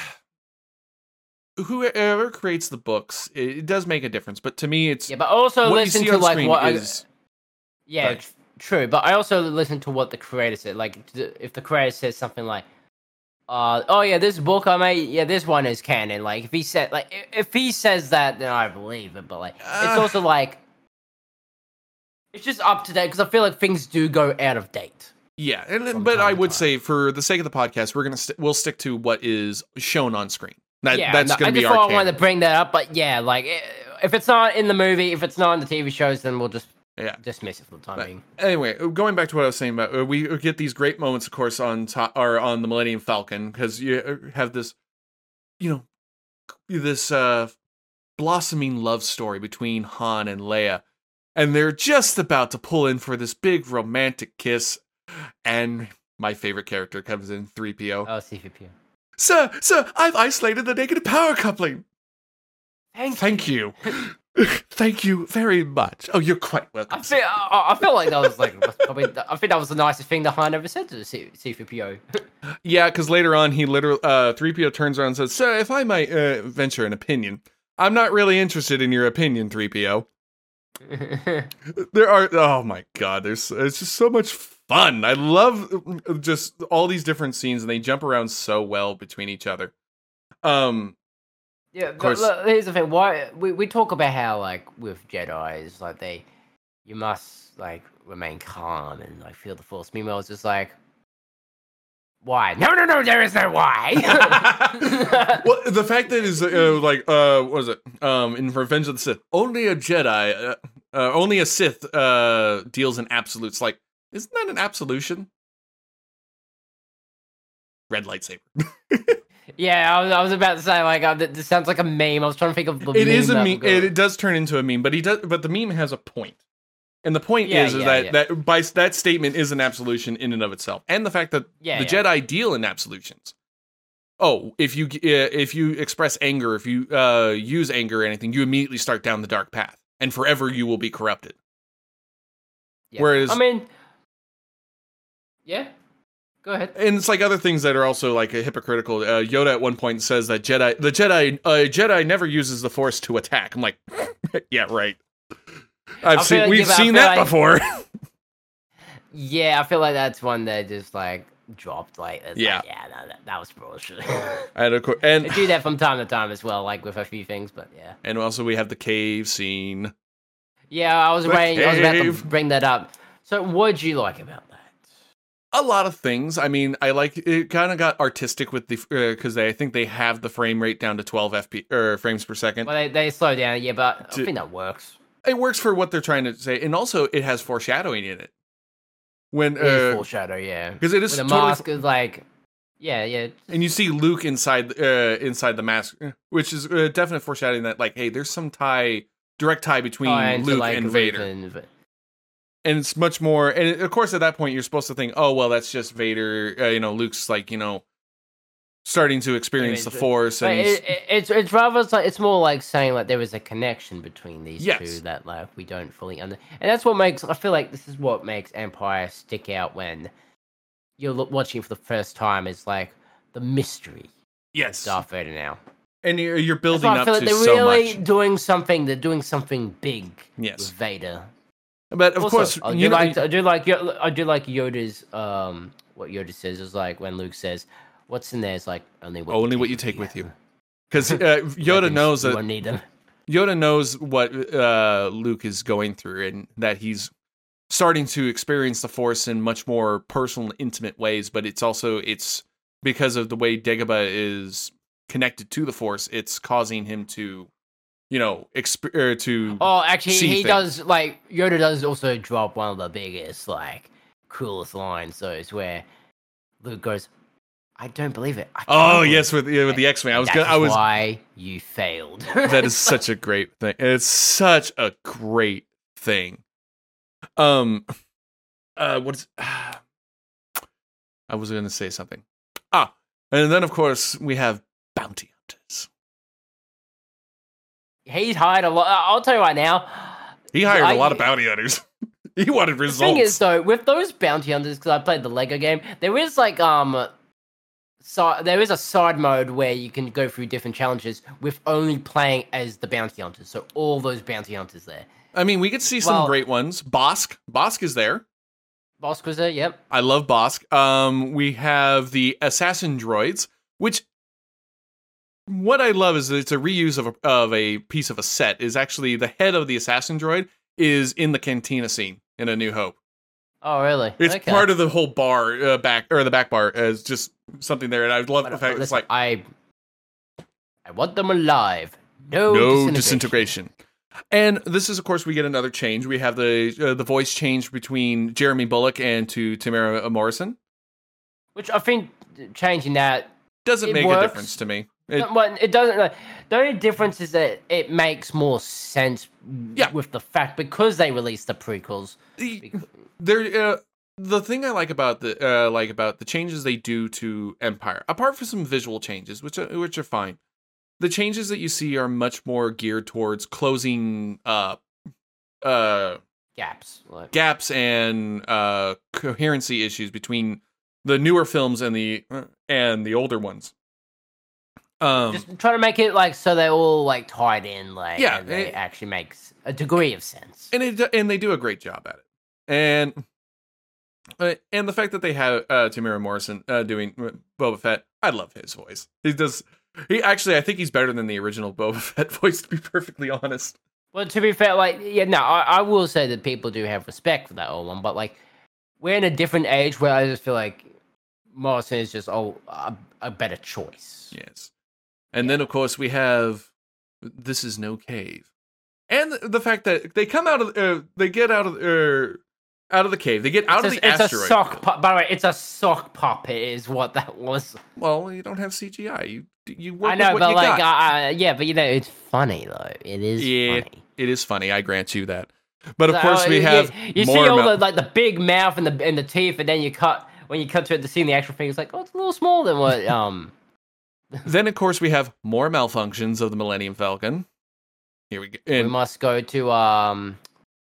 whoever creates the books, it, it does make a difference. But to me, it's... Yeah, but also listen to, like, what... Is, I, yeah, right. tr- true. But I also listen to what the creator said. Like, if the creator says something like, Uh, oh yeah, this book I made, yeah, this one is canon. Like, if he said, like, if he says that, then I believe it. But like, uh, it's also like, it's just up to date because I feel like things do go out of date. Yeah, and but I would time. say, for the sake of the podcast, we're gonna st- we'll stick to what is shown on screen. That yeah, that's no, gonna I be just our. I wanted to bring that up, but yeah, like, if it's not in the movie, if it's not in the T V shows, then we'll just. Yeah, dismiss it for the time being. Anyway, going back to what I was saying about, uh, we get these great moments, of course, on top or on the Millennium Falcon because you have this, you know, this uh, blossoming love story between Han and Leia, and they're just about to pull in for this big romantic kiss, and my favorite character comes in, three P O. Oh, C three P O. Sir, sir, I've isolated the negative power coupling. Thank, Thank you. you. Thank you very much. Oh, you're quite welcome. I feel, I, I feel like that was like probably. I think that was the nicest thing that Han ever said to C three P O. Yeah, because later on, he literally uh, three P O turns around and says, "Sir, if I might uh, venture an opinion, I'm not really interested in your opinion, three P O." There are. Oh my God, there's. It's just so much fun. I love just all these different scenes, and they jump around so well between each other. Um. Yeah, but look, here's the thing. Why we, we talk about how like with Jedi's, like they, you must like remain calm and like feel the Force. Meanwhile, it's just like, why? No, no, no, there is no why. Well, the fact that is uh, like uh, what is it? Um, in Revenge of the Sith, only a Jedi, uh, uh, only a Sith uh deals in absolutes. Like, isn't that an absolution? Red lightsaber. Yeah, I was, I was about to say, like, uh, this sounds like a meme. I was trying to think of the It meme is a that meme. would go- It, it does turn into a meme, but he does. But the meme has a point, and the point Yeah, is, is yeah, that yeah. that by that statement is an absolution in and of itself, and the fact that Yeah, the yeah. Jedi deal in absolutions. Oh, if you uh, if you express anger, if you uh, use anger or anything, you immediately start down the dark path, and forever you will be corrupted. Yeah. Whereas- I mean, yeah, go ahead. And it's like other things that are also like a hypocritical. Uh, Yoda at one point says that Jedi, the Jedi, uh, Jedi never uses the Force to attack. I'm like, yeah, right. I've I seen, feel like- we've yeah, but I seen feel that like- before. Yeah, I feel like that's one that just like dropped. Like, it's Yeah. like, yeah, no, that, that was bullshit. and of course, and They do that from time to time as well, like with a few things. But yeah, and also we have the cave scene. yeah, I was The waiting. I was about to cave. bring that up. So, what do you like about that? A lot of things. I mean, I like it. Kind of got artistic with the because they I think they have the frame rate down to twelve F P or frames per second. Well, they, they slow down, yeah, but To- I think that works. It works for what they're trying to say, and also it has foreshadowing in it. When It is uh, foreshadow, yeah. because it is With the totally mask is like, yeah, yeah. and you see Luke inside uh, inside the mask, which is uh, definite foreshadowing that like, hey, there's some tie, direct tie between tie into, Luke like, and Luke Vader, and Va- and it's much more. And of course, at that point, you're supposed to think, oh well, that's just Vader. Uh, you know, Luke's like you know, starting to experience the it's- Force, But and he's, it, it, it's it's rather it's like it's more like saying like there is a connection between these Yes. two that like we don't fully under, and that's what makes I feel like this is what makes Empire stick out when you're lo- watching for the first time. Is like the mystery yes, Darth Vader now. and you're, you're That's building why I up feel to like they're so really much. doing something. They're doing something big Yes. with Vader. But of Also, course, I do you know, like I do like Yo- I do like Yoda's um what Yoda says is like when Luke says, "What's in there?" Is like only what only you what take you take with you, Yeah. because uh, Yoda Weapons, knows you that won't need them. Yoda knows what uh, Luke is going through, and that he's starting to experience the Force in much more personal, intimate ways. But it's also it's because of the way Dagobah is connected to the Force. It's causing him to, you know, exp- er, to Oh, actually, see he things. does like Yoda does also drop one of the biggest, like, coolest lines. So it's where Luke goes, "I don't believe it." I can't Oh believe yes, it." with yeah, with the X Men. I was That gonna, I is was why you failed. that is such a great thing. It's such a great thing. Um, uh, what's I was going to say something. Ah, and then of course we have bounty hunters. He's hired a lot. I'll tell you right now. He hired I- a lot of bounty hunters. He wanted The results. thing is, though, with those bounty hunters, because I played the Lego game, there is like um, so there is a side mode where you can go through different challenges with only playing as the bounty hunters. So all those bounty hunters there. I mean, we could see some Well- great ones. Bosk, Bosk is there. Bosk was there. Yep. I love Bosk. Um, we have the assassin droids, which what I love is that it's a reuse of a, of a piece of a set. Is actually the head of the assassin droid is in the cantina scene in A New Hope. Oh, really? It's Okay. part of the whole bar uh, back or the back bar as just something there, and I love But, the fact but it's listen, like I, I want them alive. No, no disintegration. disintegration. And this is, of course, we get another change. We have the uh, the voice change between Jeremy Bulloch and to Tamara Morrison. Which I think changing that. Doesn't It make a works. difference to me. It, No, well, it doesn't. Like, the only difference is that it makes more sense Yeah. with the fact because they released the prequels. the, Because, there, uh, the thing I like about the uh, like about the changes they do to Empire, apart from some visual changes, which are, which are fine, the changes that you see are much more geared towards closing uh, uh, gaps. Like, gaps and uh, coherency issues between the newer films and the uh, and the older ones. Um, just trying to make it like so they're all like tied in, like Yeah, and they it- actually makes a degree of sense. and it and they do a great job at it, and uh, and the fact that they have uh, Tamara Morrison uh, doing Boba Fett, I love his voice. He does. He actually, I think he's better than the original Boba Fett voice. To be perfectly honest, Well, to be fair, like yeah, no, I, I will say that people do have respect for that old one, but like we're in a different age where I just feel like Morrison is just oh a, a better choice. Yes. And then, of course, we have This Is No Cave. And the, the fact that they come out of, uh, they get out of, uh, out of the cave. They get out it's of a, the it's asteroid. a sock pu- By the way, it's a sock puppet is what that was. Well, you don't have C G I. You you work I know, with what but you like, got. uh, yeah, but you know, it's funny though. It is Yeah, funny. it is funny. I grant you that. But of So, course, uh, we you, have you more see all mou- the like the big mouth and the and the teeth, and then you cut when you cut to it to see the actual thing. It's like, oh, it's a little smaller than what. Um. Then, of course, we have more malfunctions of the Millennium Falcon. Here we go. we And, must go to um.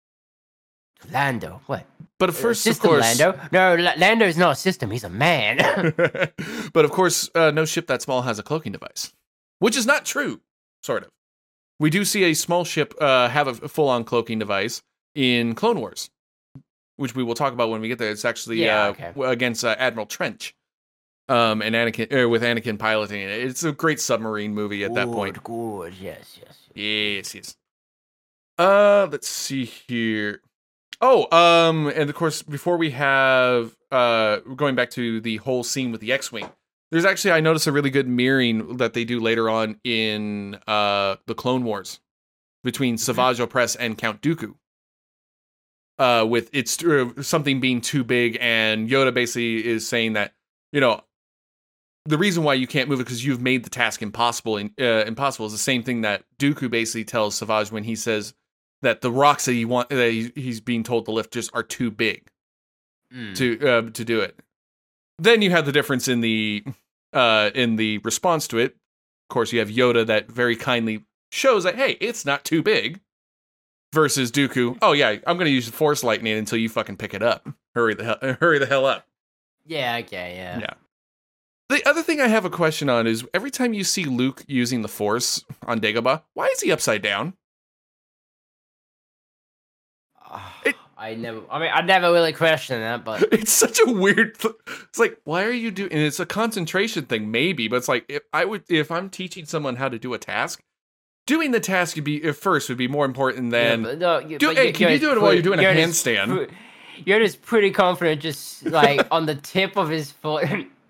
Lando. What? but Uh, first, of system course, Lando. No, L- Lando is not a system. He's a man. but of course, uh, no ship that small has a cloaking device, which is not true. Sort of. We do see a small ship uh, have a full-on cloaking device in Clone Wars, which we will talk about when we get there. It's actually Yeah, uh, okay. w- against uh, Admiral Trench, um, and Anakin er, with Anakin piloting it. It's a great submarine movie at that point. Good. Yes. Yes. Yes, yes. Uh, let's see here. Oh, um, and of course, before we have uh, going back to the whole scene with the X-wing, there's actually I noticed a really good mirroring that they do later on in uh the Clone Wars between Savage Opress and Count Dooku. Uh, with it's uh, something being too big, and Yoda basically is saying that you know the reason why you can't move it because you've made the task impossible. In, uh, impossible is the same thing that Dooku basically tells Savage when he says that the rocks that he want that he, he's being told to lift just are too big Mm. to uh, to do it. Then you have the difference in the uh, in the response to it. Of course, you have Yoda that very kindly shows that hey, it's not too big. Versus Dooku, oh yeah, I'm gonna use the Force lightning until you fucking pick it up. Hurry the hell, hurry the hell up. Yeah. Okay. Yeah. Yeah. The other thing I have a question on is every time you see Luke using the Force on Dagobah, why is he upside down? It- I never. I mean, I never really questioned that, but It's such a weird. Th- it's like, why are you doing? And it's a concentration thing, maybe, but it's like if I would, if I'm teaching someone how to do a task, doing the task would be at first would be more important than. yeah, but no, you- do, but hey, you- can you Yoda's do it while pre- you're doing a Yoda's handstand? pre- Yoda's pretty confident, just like on the tip of his foot.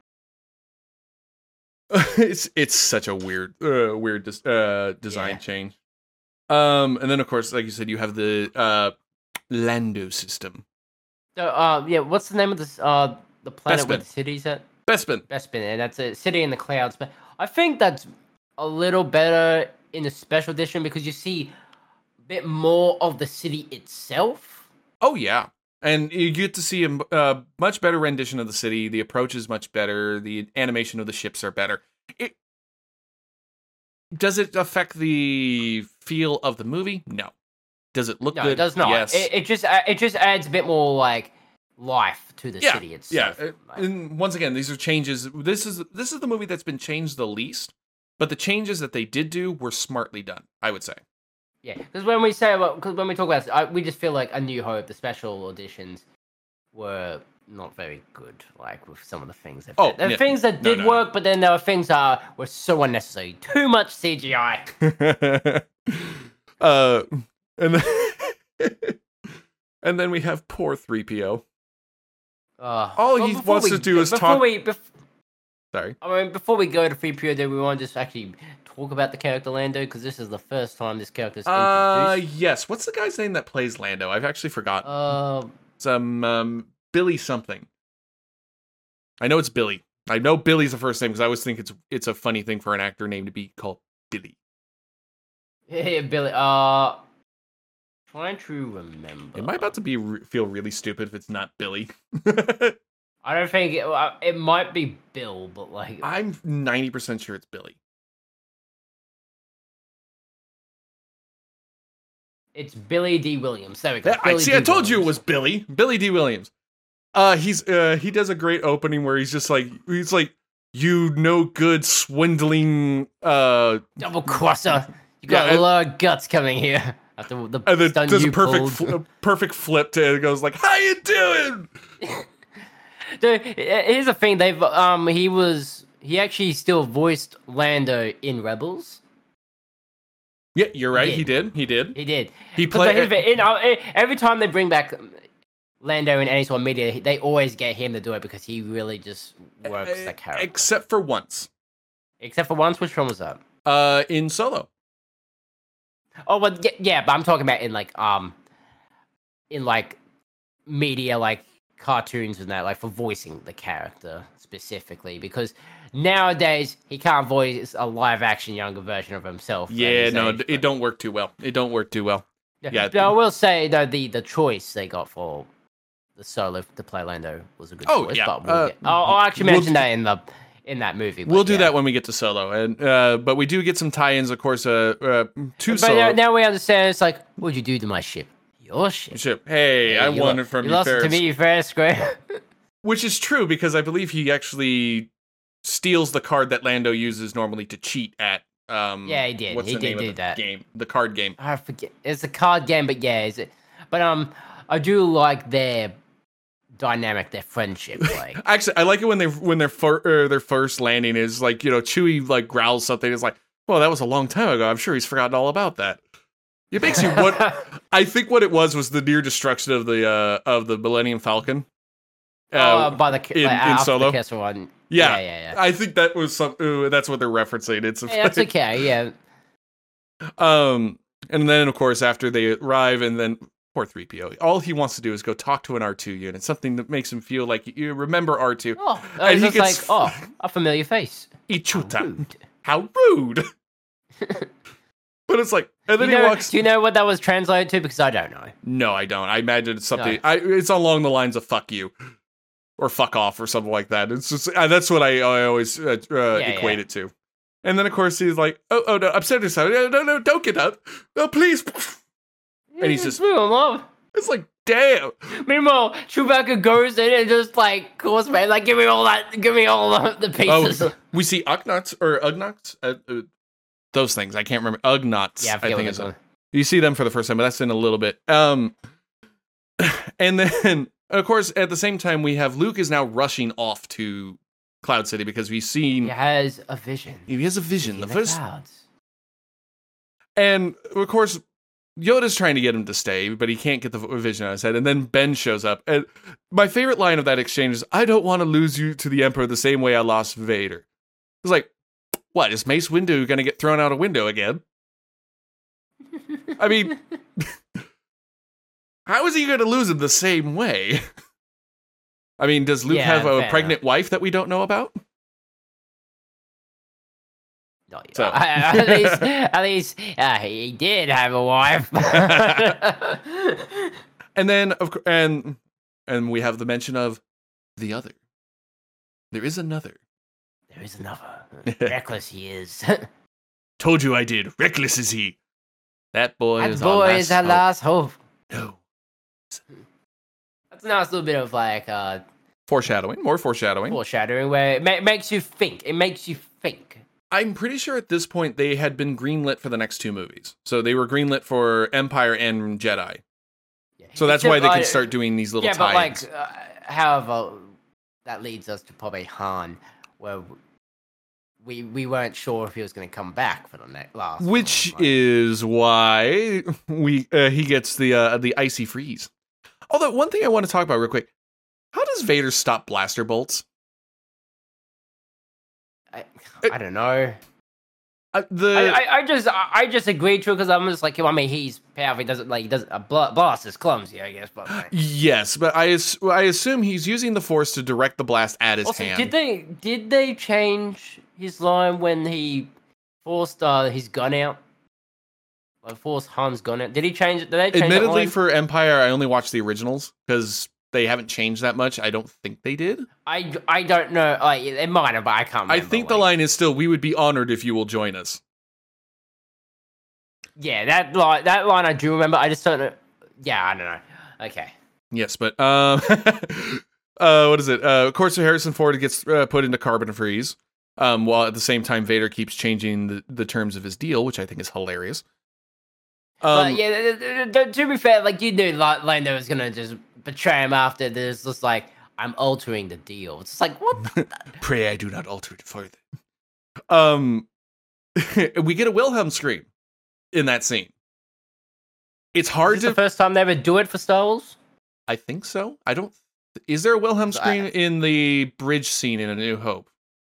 it's it's such a weird uh, weird dis- uh, design Yeah. change. Um, and then of course, like you said, you have the uh, Lando system. So, uh, yeah, what's the name of this? Uh, the planet where Bespin. the city's at? Bespin. Bespin, and that's a city in the clouds. But I think that's a little better in the special edition because you see a bit more of the city itself. Oh yeah, and you get to see a uh, much better rendition of the city. The approach is much better. The animation of the ships are better. It does it affect the feel of the movie? No. Does it look No, good? it does not. Yes. It, it just uh, it just adds a bit more like life to the yeah, city yeah. itself. Uh, Like, And once again, these are changes. This is this is the movie that's been changed the least, but the changes that they did do were smartly done. I would say. yeah, because when we say about, cause when we talk about this, I, we just feel like A New Hope, the special editions were not very good. Like with some of the things. That, Oh, there are yeah. things that No, did no, no. work, but then there were things that were so unnecessary. Too much C G I. uh, and then and then we have poor three P O. Uh, All well, he before wants we- to do is before talk- We, bef- Sorry. I mean, before we go to three P O, do we want to just actually talk about the character Lando? Because this is the first time this character's Uh, introduced. yes. What's the guy's name that plays Lando? I've actually forgotten. Uh, Some um, Billy something. I know it's Billy. I know Billy's the first name because I always think it's it's a funny thing for an actor name to be called Billy. hey, Billy. Uh, trying to remember. Am I about to be re- feel really stupid if it's not Billy? I don't think it, uh, it might be Bill, but like, I'm ninety percent sure it's Billy. it's Billy D. Williams. There we go. Yeah, I Billy see. D. I told you it Williams. was Billy. Billy D. Williams. Uh, he's uh he does a great opening where he's just like he's like you no good swindling uh Double crosser. You got Yeah, a and- lot of guts coming here. After the and then stunt does a you perfect pulled. fl- perfect flip to it. It goes like how you doing? Dude, here's the thing. They've um he was he actually still voiced Lando in Rebels. Yeah, you're right. did. He did. He did. He did. He But here's played. the thing, you know, every time they bring back Lando in any sort of media, they always get him to do it because he really just works Uh, the character. Except for once. Except for once, which one was that? Uh, in Solo. Oh, well, yeah, yeah, but I'm talking about in like um, in like media, like cartoons and that, like for voicing the character specifically, because nowadays he can't voice a live action younger version of himself. at Yeah, his no, age, it but- don't work too well. It don't work too well. Yeah. But I will say though, the the choice they got for the Solo to play Lando was a good Oh, choice. yeah, But we'll uh, get, I'll, I'll actually we'll mention d- that in the in that movie. but We'll do yeah. that when we get to Solo, and uh, but we do get some tie-ins, of course. Uh, uh to But Solo. now, now we understand. It's like, what'd you do to my ship? Your ship. Ship. Hey, I you won lo- it from you you, lost it Ferris. to me, Ferris Square. Which is true because I believe he actually steals the card that Lando uses normally to cheat at. Um, Yeah, he did. What's He the did name of do the that. game? The card game. I forget. It's a card game, but yeah, is it? But um, I do like their dynamic, their friendship. Like, Actually, I like it when they when their fir- uh, their first landing is like, you know, Chewie like growls something. It's like, well, that was a long time ago. I'm sure he's forgotten all about that. It makes you what I think what it was was the near destruction of the uh, of the Millennium Falcon. uh, by the in- like, in after Solo? the Kessel one. Yeah, yeah, yeah. yeah. I think that was some. Uh, that's what they're referencing. It's a, Yeah, that's okay. Yeah, um, and then of course after they arrive, and then poor three P O, all he wants to do is go talk to an R two unit, something that makes him feel like you remember R two. oh, And it's he just gets- like, oh, a familiar face. How Ichuta, rude. how rude! But it's like, and then Do you, he know, walks. do you know what that was translated to? Because I don't know. No, I don't. I imagine it's something. No. I, it's along the lines of "fuck you" or "fuck off" or something like that. It's just uh, that's what I, I always uh, uh, Yeah, equate yeah. it to. And then of course he's like, "Oh, oh no, upset yourself. No, no, no, don't get up. No, please." And he's just- real love. It's like, damn. Meanwhile, Chewbacca goes in and just like, course, man, like, give me all that, give me all the, the pieces. Oh, we see Ugnaughts or Ugnaughts. Uh, uh, those things I can't remember. Ugnaughts. yeah, I I, forget think what is. they're called. You see them for the first time, but that's in a little bit. Um, and then of course at the same time we have Luke is now rushing off to Cloud City because we've seen He has a vision. he has a vision. In The the first, clouds. and of course Yoda's trying to get him to stay, but he can't get the vision out of his head. And then Ben shows up, and my favorite line of that exchange is, "I don't want to lose you to the Emperor the same way I lost Vader." It's like, what is Mace Windu going to get thrown out a window again? I mean, how is he going to lose him the same way? I mean, does Luke Yeah, have a fair pregnant wife that we don't know about? Not yet. So- at least, at least uh, he did have a wife. And then, of course, and and we have the mention of the other. There is another. There is another. Reckless he is. Told you I did. Reckless is he. That boy That is boy our is our hope. last hope. No. That's a nice little bit of like uh, Foreshadowing. More foreshadowing. foreshadowing where it ma- makes you think. It makes you think. I'm pretty sure at this point they had been greenlit for the next two movies. So they were greenlit for Empire and Jedi. Yeah. So that's Except, why they like, could start doing these little Yeah, but tie-ins. like, uh, however, that leads us to probably Han, where we we weren't sure if he was going to come back for the next last. Which one, like- is why we uh, he gets the uh, the icy freeze. Although one thing I want to talk about real quick, how does Vader stop blaster bolts? I, I don't know. Uh, the I, I, I just I, I just agreed to it because I'm just like, I mean, he's powerful. He doesn't like he doesn't a bla- blast is clumsy, I guess. But like, yes, but I as- I assume he's using the Force to direct the blast at his also, hand. did they did they change his line when he forced uh, his gun out? Like forced Han's gun out. Did he change it? Did they change that Admittedly, line? for Empire, I only watched the originals because they haven't changed that much. I don't think they did. I, I don't know. Like, it might have, but I can't remember. I think the like- line is still, "We would be honored if you will join us." Yeah, that line, that line I do remember. I just don't know. Yeah, I don't know. Okay. Yes, but um, uh, what is it? Uh, of course, Harrison Ford gets uh, put into carbon freeze, um, while at the same time Vader keeps changing the, the terms of his deal, which I think is hilarious. Um, but yeah, th- th- th- to be fair, like you knew L- Lando was gonna just betray him after this. Just like I'm altering the deal. It's just like what? The- Pray I do not alter it further. Um, we get a Wilhelm scream in that scene. It's hard Is this to. the first time they ever do it for Star Wars? I think so. I don't. Is there a Wilhelm So scream I- in the bridge scene in A New Hope?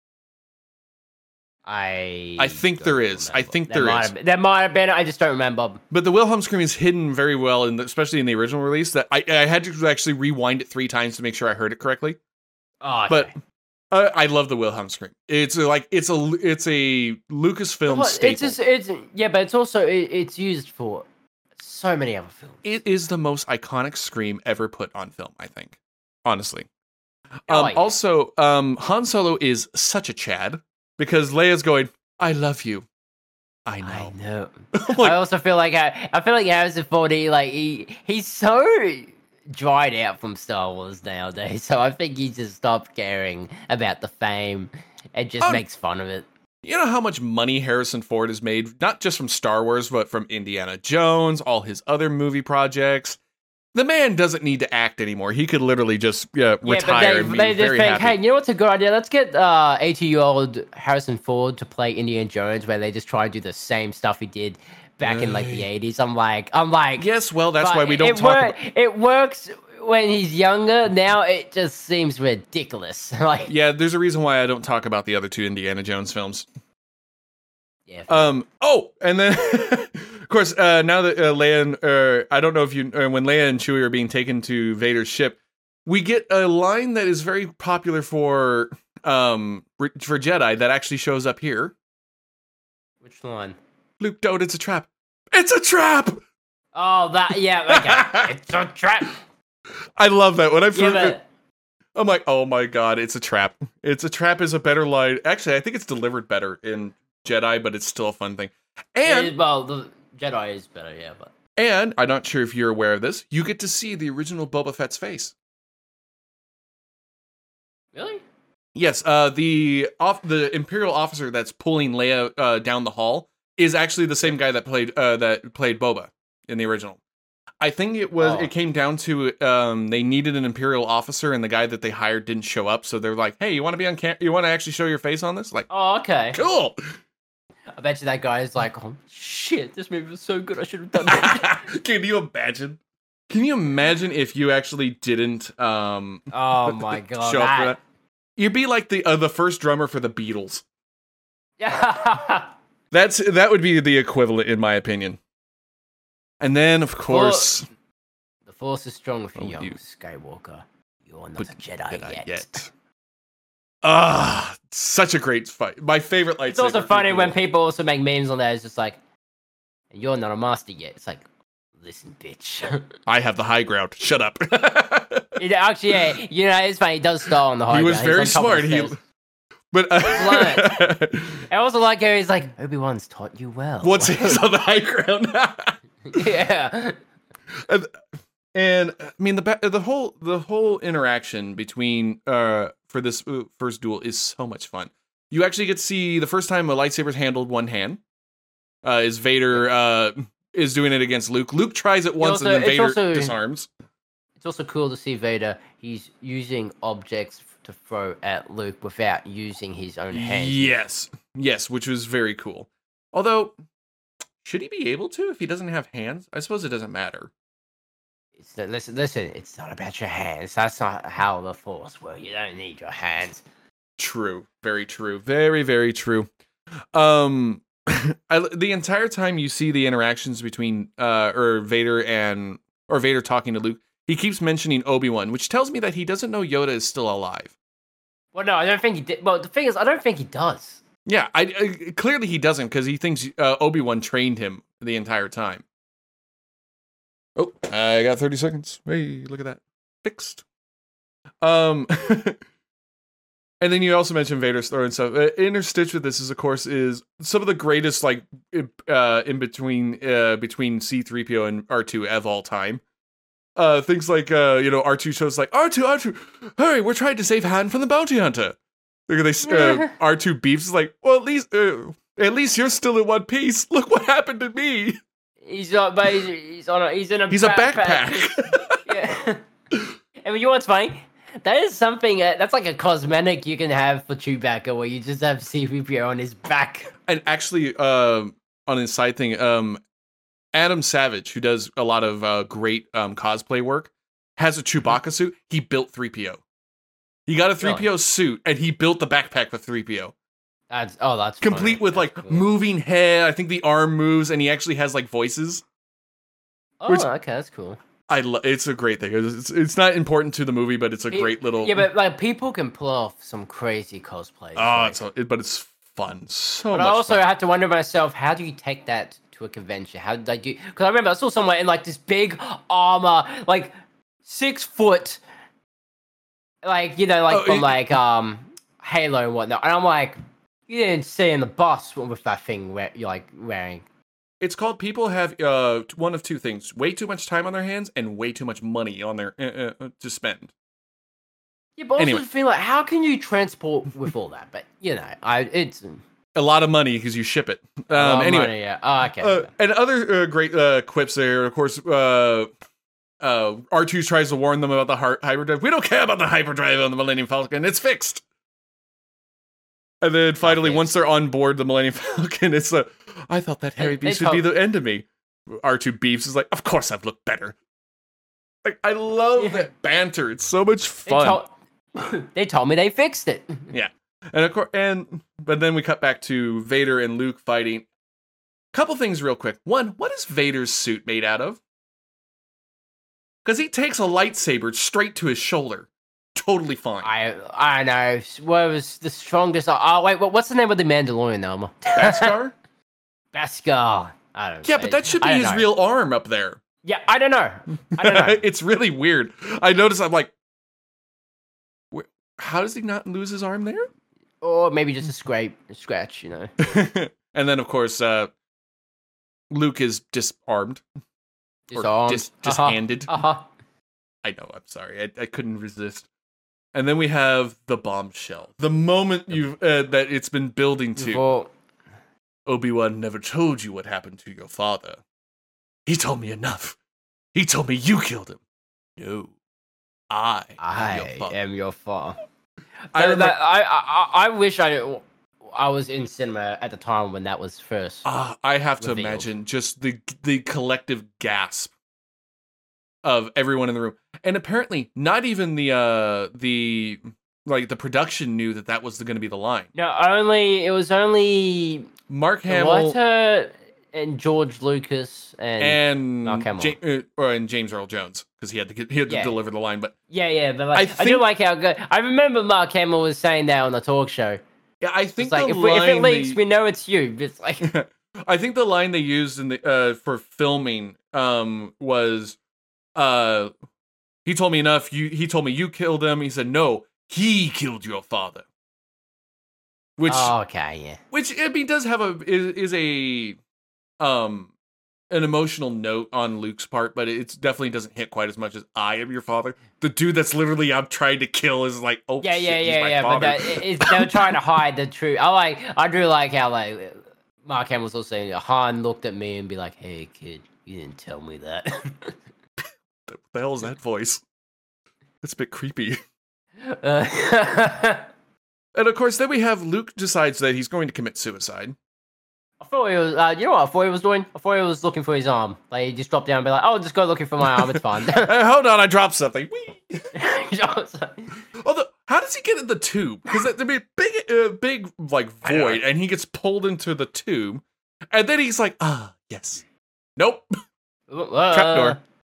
I I think don't there is. I remember. think there there might is. have been, there might have been. I just don't remember. But the Wilhelm scream is hidden very well, in the, especially in the original release. That I, I had to actually rewind it three times to make sure I heard it correctly. Oh, But okay. uh, I love the Wilhelm scream. It's a, like it's a it's a Lucasfilm Well, staple. it's just it's yeah, but it's also it, it's used for so many other films. It is the most iconic scream ever put on film, I think. Honestly. Oh, Um, yeah. Also, um, Han Solo is such a Chad because Leia's going, I love you. I know. I know. Like- I also feel like I, I feel like Harrison Ford. He like he he's so dried out from Star Wars nowadays. So I think he just stopped caring about the fame and just Um, makes fun of it. You know how much money Harrison Ford has made, not just from Star Wars, but from Indiana Jones, all his other movie projects? The man doesn't need to act anymore. He could literally just uh, retire yeah, and but be they, they just very think, happy. hey, you know what's a good idea? Let's get uh, eighty-year-old Harrison Ford to play Indiana Jones, where they just try and do the same stuff he did back in like the Aye. eighties. I'm like, I'm like, Yes, well, that's but why we don't it talk wor- about... It works when he's younger. Now it just seems ridiculous. like, Yeah, there's a reason why I don't talk about the other two Indiana Jones films. yeah, Um. Oh, and then, of course, uh, now that uh, Leia, and, uh, I don't know if you, uh, when Leia and Chewie are being taken to Vader's ship, we get a line that is very popular for um for Jedi that actually shows up here. which one? Luke, don't, it's a trap. It's a trap. Oh, that yeah, okay, it's a trap. I love that. When I Yeah, first, but I'm like, oh my god, it's a trap. It's a trap is a better line. Actually, I think it's delivered better in Jedi, but it's still a fun thing. And it is- well, the Jedi is better, yeah, but And I'm not sure if you're aware of this, you get to see the original Boba Fett's face. really? Yes, uh, the off the Imperial officer that's pulling Leia uh, down the hall is actually the same guy that played uh, that played Boba in the original. I think it was Oh. it came down to um, they needed an Imperial officer, and the guy that they hired didn't show up, so they're like, "Hey, you want to be on cam? You want to actually show your face on this?" Like, Oh, okay. cool. I bet you that guy is like, oh shit, this movie was so good, I should have done that. Can you imagine? Can you imagine if you actually didn't um, Oh my god. show up for that- that? You'd be like the uh, the first drummer for the Beatles. Yeah. That's that would be the equivalent, in my opinion. And then, of course, The Force is strong with you, Oh, young you- Skywalker. You're not But a Jedi, did I yet. yet? Ah, such a great fight. My favorite lightsaber. It's also funny duel. when people also make memes on that. It's just like, you're not a master yet. It's like, listen, bitch. I have the high ground. Shut up. It actually, yeah, you know, it's funny. He does start on the high he was ground. He's very on top of smart. the He, stairs. but uh, I also like how he's like, Obi-Wan's taught you well. once he's on the high ground. yeah. and, and I mean the ba- the whole the whole interaction between uh for this uh, first duel is so much fun. You actually get to see the first time a lightsaber's handled one hand. Uh, is Vader uh is doing it against Luke. Luke tries it once also- and then it's Vader also- disarms. It's also cool to see Vader. He's using objects f- to throw at Luke without using his own hands. Yes, yes, which was very cool. Although, should he be able to if he doesn't have hands? I suppose it doesn't matter. It's not, listen, listen. It's not about your hands. That's not how the Force works. You don't need your hands. True. Very true. Very, very true. Um I, the entire time you see the interactions between uh or Vader and or Vader talking to Luke, he keeps mentioning Obi-Wan, which tells me that he doesn't know Yoda is still alive. Well, no, I don't think he did. Well, the thing is, I don't think he does. Yeah, I, I clearly he doesn't because he thinks uh, Obi-Wan trained him the entire time. Oh, I got thirty seconds. Hey, look at that. Fixed. Um And then you also mentioned Vader's throwing stuff. Uh, interstitched with this is, of course, is some of the greatest like uh, in between uh, between C three P O and R two of all time. Uh, things like uh, you know R two shows like R two R two, hurry, we're trying to save Han from the bounty hunter. Look at they uh, R two beefs is like, well at least uh, at least you're still in one piece. Look what happened to me. He's not. But he's, he's on. A, he's in a. He's a backpack. backpack. yeah. And you know what's funny? That is something. Uh, that's like a cosmetic you can have for Chewbacca, where you just have C three P O on his back. And actually, um, on a side thing, um, Adam Savage, who does a lot of uh, great um, cosplay work, has a Chewbacca suit. He built three P O. He got a three P O really? suit, and he built the backpack with three P O. That's oh, that's complete funny. with that's like cool. moving head. I think the arm moves, and he actually has like voices. Oh, which, okay, that's cool. I lo- it's a great thing. It's, it's not important to the movie, but it's a it, great little. Yeah, but like people can pull off some crazy cosplays. Oh, like. it's a, it, but it's fun. So but much I also fun. have to wonder myself, how do you take that to a convention? How did I do? Because I remember I saw someone in like this big armor, like six foot, like you know, like oh, from it, like um Halo and whatnot, and I'm like, you didn't see in the bus with that thing where you're like wearing. It's called people have uh one of two things: way too much time on their hands and way too much money on their uh, uh, to spend. Yeah, but also anyway. feel like, how can you transport with all that? But you know, I it's a lot of money because you ship it. Um, anyway, money, yeah. Oh, okay. Uh, and other uh, great uh, quips there, of course. Uh, uh, R two tries to warn them about the hy- hyperdrive. We don't care about the hyperdrive on the Millennium Falcon. It's fixed. And then finally, once they're on board the Millennium Falcon, it's a. I thought that Harry Beast would be the end of me. R two beefs is like, of course I've looked better. Like I love yeah. that banter. It's so much fun. They, to- they told me they fixed it. Yeah, and of course, and but then we cut back to Vader and Luke fighting. Couple things real quick. One, what is Vader's suit made out of? Because he takes a lightsaber straight to his shoulder. Totally fine. I I know. What was the strongest? Oh wait, what's the name of the Mandalorian armor? Beskar. Beskar. I don't. Yeah, but that should be his know. real arm up there. Yeah, I don't know. I don't know. It's really weird. I noticed. I'm like, how does he not lose his arm there? Or maybe just a scrape, a scratch, you know. And then, of course, uh, Luke is disarmed. Disarmed. Or dis- dishanded. Uh-huh. I know. I'm sorry. I, I couldn't resist. And then we have the bombshell. The moment you uh, that it's been building to. Well, Obi-Wan never told you what happened to your father. He told me enough. He told me you killed him. No. I, I am your father. am your father. I, that, remember, that, I, I I wish I I was in cinema at the time when that was first. Uh, I have to revealed. imagine just the the collective gasp of everyone in the room, and apparently not even the uh the like the production knew that that was going to be the line. No, only it was only Mark Hamill, writer and George Lucas and, and Mark Hamill. Ja- uh, or and James Earl Jones because he had to get, he had to yeah. deliver the line. But yeah, yeah, but like, I, I, think, I do like how good. I remember Mark Hamill was saying that on the talk show. Yeah, I think it's like the if, we, if it leaks, they, we know it's you. It's like I think the line they used in the uh, for filming um was uh he told me enough. You he told me you killed him. He said no, he killed your father. Which oh, okay, yeah. Which I mean does have a is, is a um an emotional note on Luke's part, but it definitely doesn't hit quite as much as I am your father. The dude that's literally I'm trying to kill is like, oh yeah, shit, yeah, he's yeah, my yeah. father. But that, it's, they're trying to hide the truth. I like, I do like how like Mark Hamill's also saying Han looked at me and be like, "Hey, kid, you didn't tell me that." What the hell is that voice? That's a bit creepy. Uh, and of course, then we have Luke decides that he's going to commit suicide. I thought he was, uh, you know what I thought he was doing? I thought he was looking for his arm. Like, he just dropped down and be like, oh, just go looking for my arm, it's fine. Hey, hold on, I dropped something. Although, how does he get in the tube? Because there'd be a big, uh, big, like, void, and he gets pulled into the tube, and then he's like, ah, yes. Nope. Uh, Trapdoor.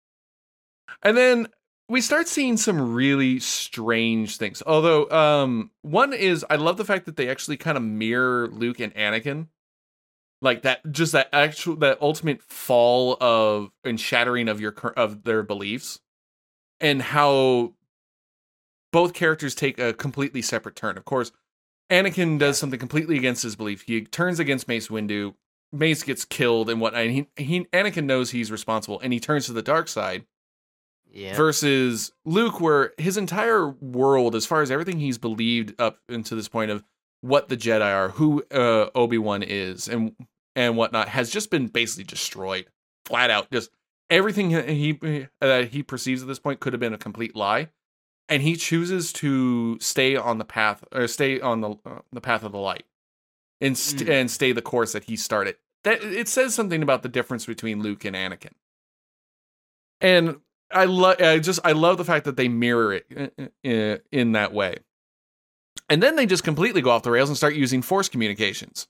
And then we start seeing some really strange things. Although, um, one is, I love the fact that they actually kind of mirror Luke and Anakin. Like that, just that actual, that ultimate fall of and shattering of your of their beliefs, and how both characters take a completely separate turn. Of course, Anakin does something completely against his belief. He turns against Mace Windu. Mace gets killed and whatnot. And he, he Anakin knows he's responsible, and he turns to the dark side. Yeah. Versus Luke, where his entire world, as far as everything he's believed up into this point of what the Jedi are, who uh, Obi-Wan is, and and whatnot, has just been basically destroyed, flat out. Just everything he that uh, he perceives at this point could have been a complete lie, and he chooses to stay on the path, or stay on the uh, the path of the light, and st- mm. and stay the course that he started. That it says something about the difference between Luke and Anakin. And I love. I just I love the fact that they mirror it in, in that way, and then they just completely go off the rails and start using Force communications.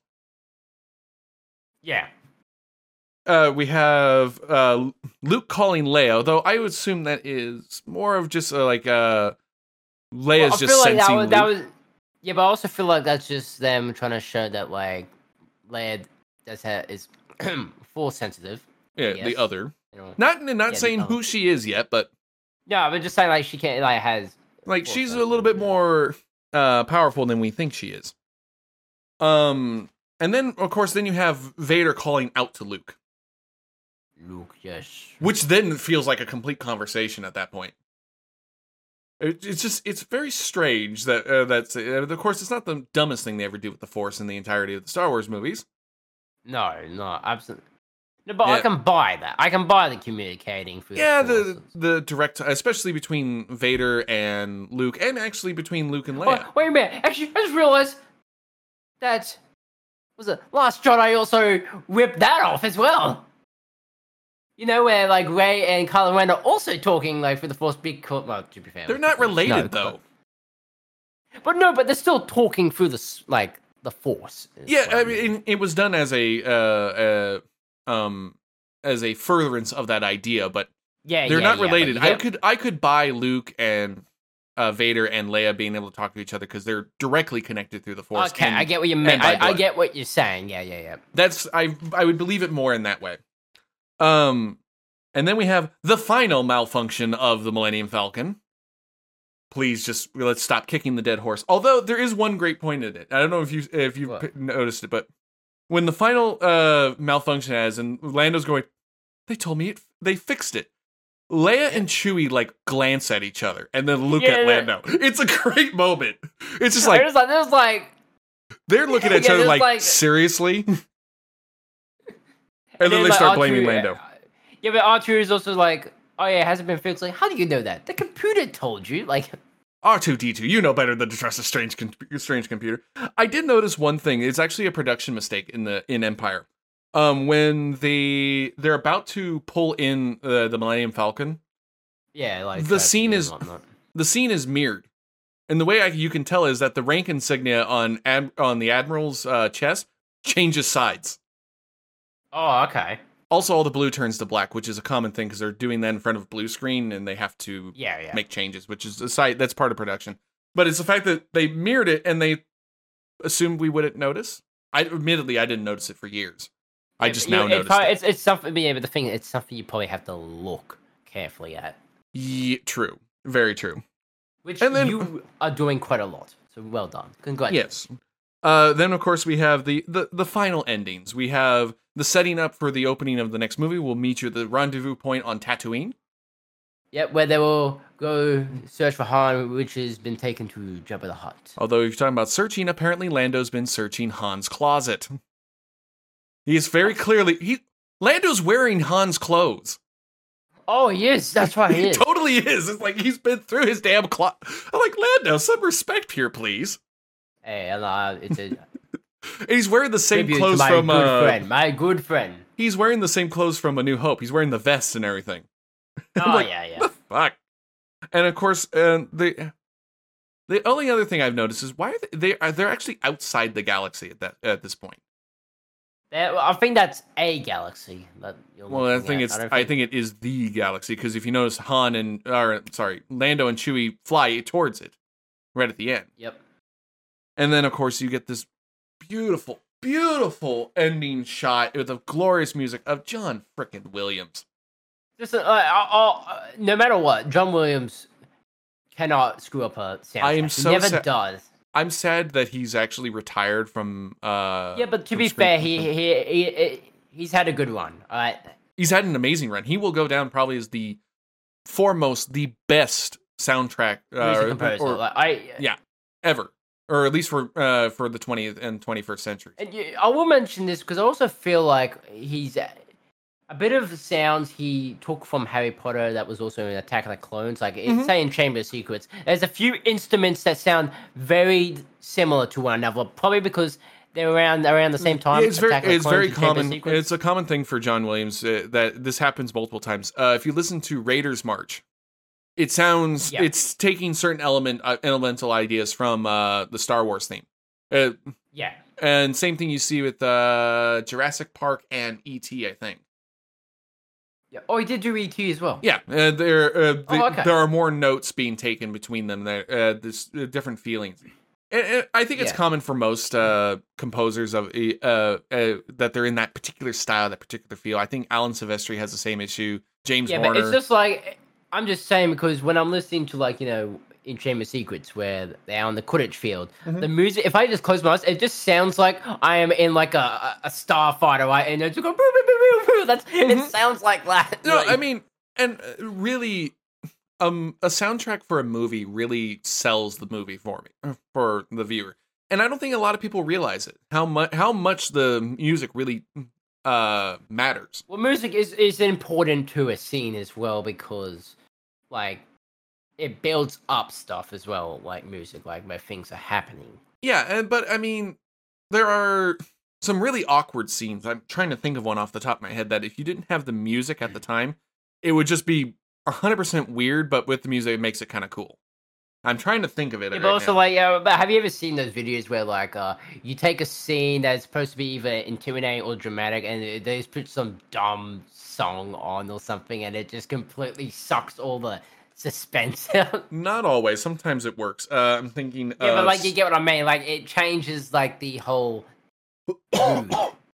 Yeah. Uh, we have uh, Luke calling Leia, though I would assume that is more of just uh, like uh, Leia's Well, I just feel like that sensing was, Luke. that was yeah, but I also feel like that's just them trying to show that like Leia does have, is force sensitive. yeah, I the guess. other. You know? Not not Yeah, the saying other. who she is yet, but No, I'm just saying like she can't like has like Force she's a sensitive, little bit yeah. more uh, powerful than we think she is. Um, and then of course, then you have Vader calling out to Luke, Luke. Yes. which then feels like a complete conversation at that point. It, it's just it's very strange that uh, that's uh, of course it's not the dumbest thing they ever do with the Force in the entirety of the Star Wars movies. No, no, absolutely. No, but I Yeah. can buy that. I can buy the communicating through. Yeah, the, the forces. the direct, especially between Vader and Luke, and actually between Luke and Leia. Oh, wait a minute. Actually, I just realized that was it. Last Jedi also ripped that off as well. You know where like Rey and Kylo Ren are also talking like through the Force. Big, co- well, to be fair, They're not related Snoke, though. But, but no, but they're still talking through the s- like the Force. is Yeah, what I mean, it was done as a uh, uh um as a furtherance of that idea, but yeah, they're yeah, not yeah, but related. you I get- could I could buy Luke and uh, Vader and Leia being able to talk to each other because they're directly connected through the Force. Okay, and I get what you mean. and by I, I blood. get what you're saying. Yeah, yeah, yeah. That's I I would believe it more in that way. Um, and then we have the final malfunction of the Millennium Falcon. Please just let's stop kicking the dead horse. Although there is one great point in it. I don't know if you if you What? noticed it, but when the final uh malfunction has and Lando's going, they told me it, they fixed it. Leia and Chewie like glance at each other and then look Yeah, at yeah. Lando. It's a great moment. It's just Like, like there's like, there's like, they're looking at each Yeah, other there's like, like- seriously. And then there's they like start R two, blaming uh, Lando. Yeah, but R two is also like, oh yeah, it hasn't been fixed. Like, how do you know that? The computer told you. Like, R two D two, you know better than to trust a strange com- strange computer. I did notice one thing. It's actually a production mistake in the in Empire. Um, when they they're about to pull in uh, the Millennium Falcon, yeah, like The uh, scene and is- whatnot. the scene is mirrored, and the way I, you can tell is that the rank insignia on ad, on the Admiral's uh, chest changes sides. Oh, okay. Also, all the blue turns to black, which is a common thing because they're doing that in front of a blue screen, and they have to Yeah, yeah. make changes, which is a site that's part of production. But it's the fact that they mirrored it and they assumed we wouldn't notice. I admittedly I didn't notice it for years. I Yeah, just but now you- noticed It's, probably- it. it's it's something. Yeah, but the thing, it's something you probably have to look carefully at, Yeah, true, very true. which And then- you are doing quite a lot. So well done. Congratulations. Yes. Uh, then of course we have the, the the final endings. We have the setting up for the opening of the next movie. We'll meet you at the rendezvous point on Tatooine. Yep, where they will go search for Han, which has been taken to Jabba the Hutt. Although if you're talking about searching, apparently Lando's been searching Han's closet. He is very clearly he Lando's wearing Han's clothes. Oh yes, that's right. He He is. totally is. It's like he's been through his damn closet. I'm like, Lando, some respect here, please. Hey, and, uh, it's a And he's wearing the same tribute to clothes my from good uh, friend. My good friend. he's wearing the same clothes from A New Hope. He's wearing the vest and everything. Oh like, yeah, yeah. The fuck. And of course, uh, the the only other thing I've noticed is why are they, they are they're actually outside the galaxy at that at this point. That- I think that's a galaxy. That you're Well, I looking think at. it's don't I think it is the galaxy because if you notice, Han and or sorry, Lando and Chewie fly towards it right at the end. Yep. And then, of course, you get this beautiful, beautiful ending shot with the glorious music of John frickin' Williams. Just uh, uh, uh, no matter what, John Williams cannot screw up a soundtrack. I am He so never sad- does. I'm sad that he's actually retired from. Uh, Yeah, but to from be screen- fair, he, he he he he's had a good run. All right. he's had an amazing run. He will go down probably as the foremost, the best soundtrack uh, Music or- composer. or- like, I yeah, ever, or at least for uh, for the twentieth and twenty-first century. And you, I will mention this because I also feel like he's a, a bit of the sounds he took from Harry Potter that was also in Attack of the Clones. Like, it's Mhm. saying Chamber of Secrets. There's a few instruments that sound very similar to one another, probably because they're around around the same time. Yeah, it's very, Attack of the it's very Clones and Chamber common. Sequence. It's a common thing for John Williams uh, that this happens multiple times. Uh, if you listen to Raiders March, it sounds Yeah. it's taking certain element uh, elemental ideas from uh, the Star Wars theme. Uh, Yeah. and same thing you see with uh, Jurassic Park and E T, I think. Yeah. Oh, he did do E T as well. Yeah, uh, there uh, the, Oh, okay. there are more notes being taken between them. There, uh, there's uh, different feelings. And, and I think it's Yeah. common for most uh, composers of uh, uh, that they're in that particular style, that particular feel. I think Alan Silvestri has the same issue. James Yeah, Horner. but it's just like I'm just saying because when I'm listening to like you know in Chamber Secrets where they're on the Quidditch field, Mhm. the music. If I just close my eyes, it just sounds like I am in like a a, a starfighter, right? And it's just going. Boo, boo, boo, boo, boo. That's Mhm. it. Sounds like that. No, Like, I mean, and uh, really, um, a soundtrack for a movie really sells the movie for me, for the viewer. And I don't think a lot of people realize it how much how much the music really uh matters. well, music is is important to a scene as well because like it builds up stuff as well, like music, like where things are happening. Yeah, and but I mean, there are some really awkward scenes. I'm trying to think of one off the top of my head that if you didn't have the music at the time, it would just be one hundred percent weird, but with the music, it makes it kind of cool. I'm trying to think of it. Yeah, right but also now. like, uh, but have you ever seen those videos where like, uh, you take a scene that's supposed to be either intimidating or dramatic, and they they just put some dumb song on or something, and it just completely sucks all the suspense out. Not always. Sometimes it works. Uh, I'm thinking. Yeah, uh, but like you get what I mean. Like it changes like the whole. mood.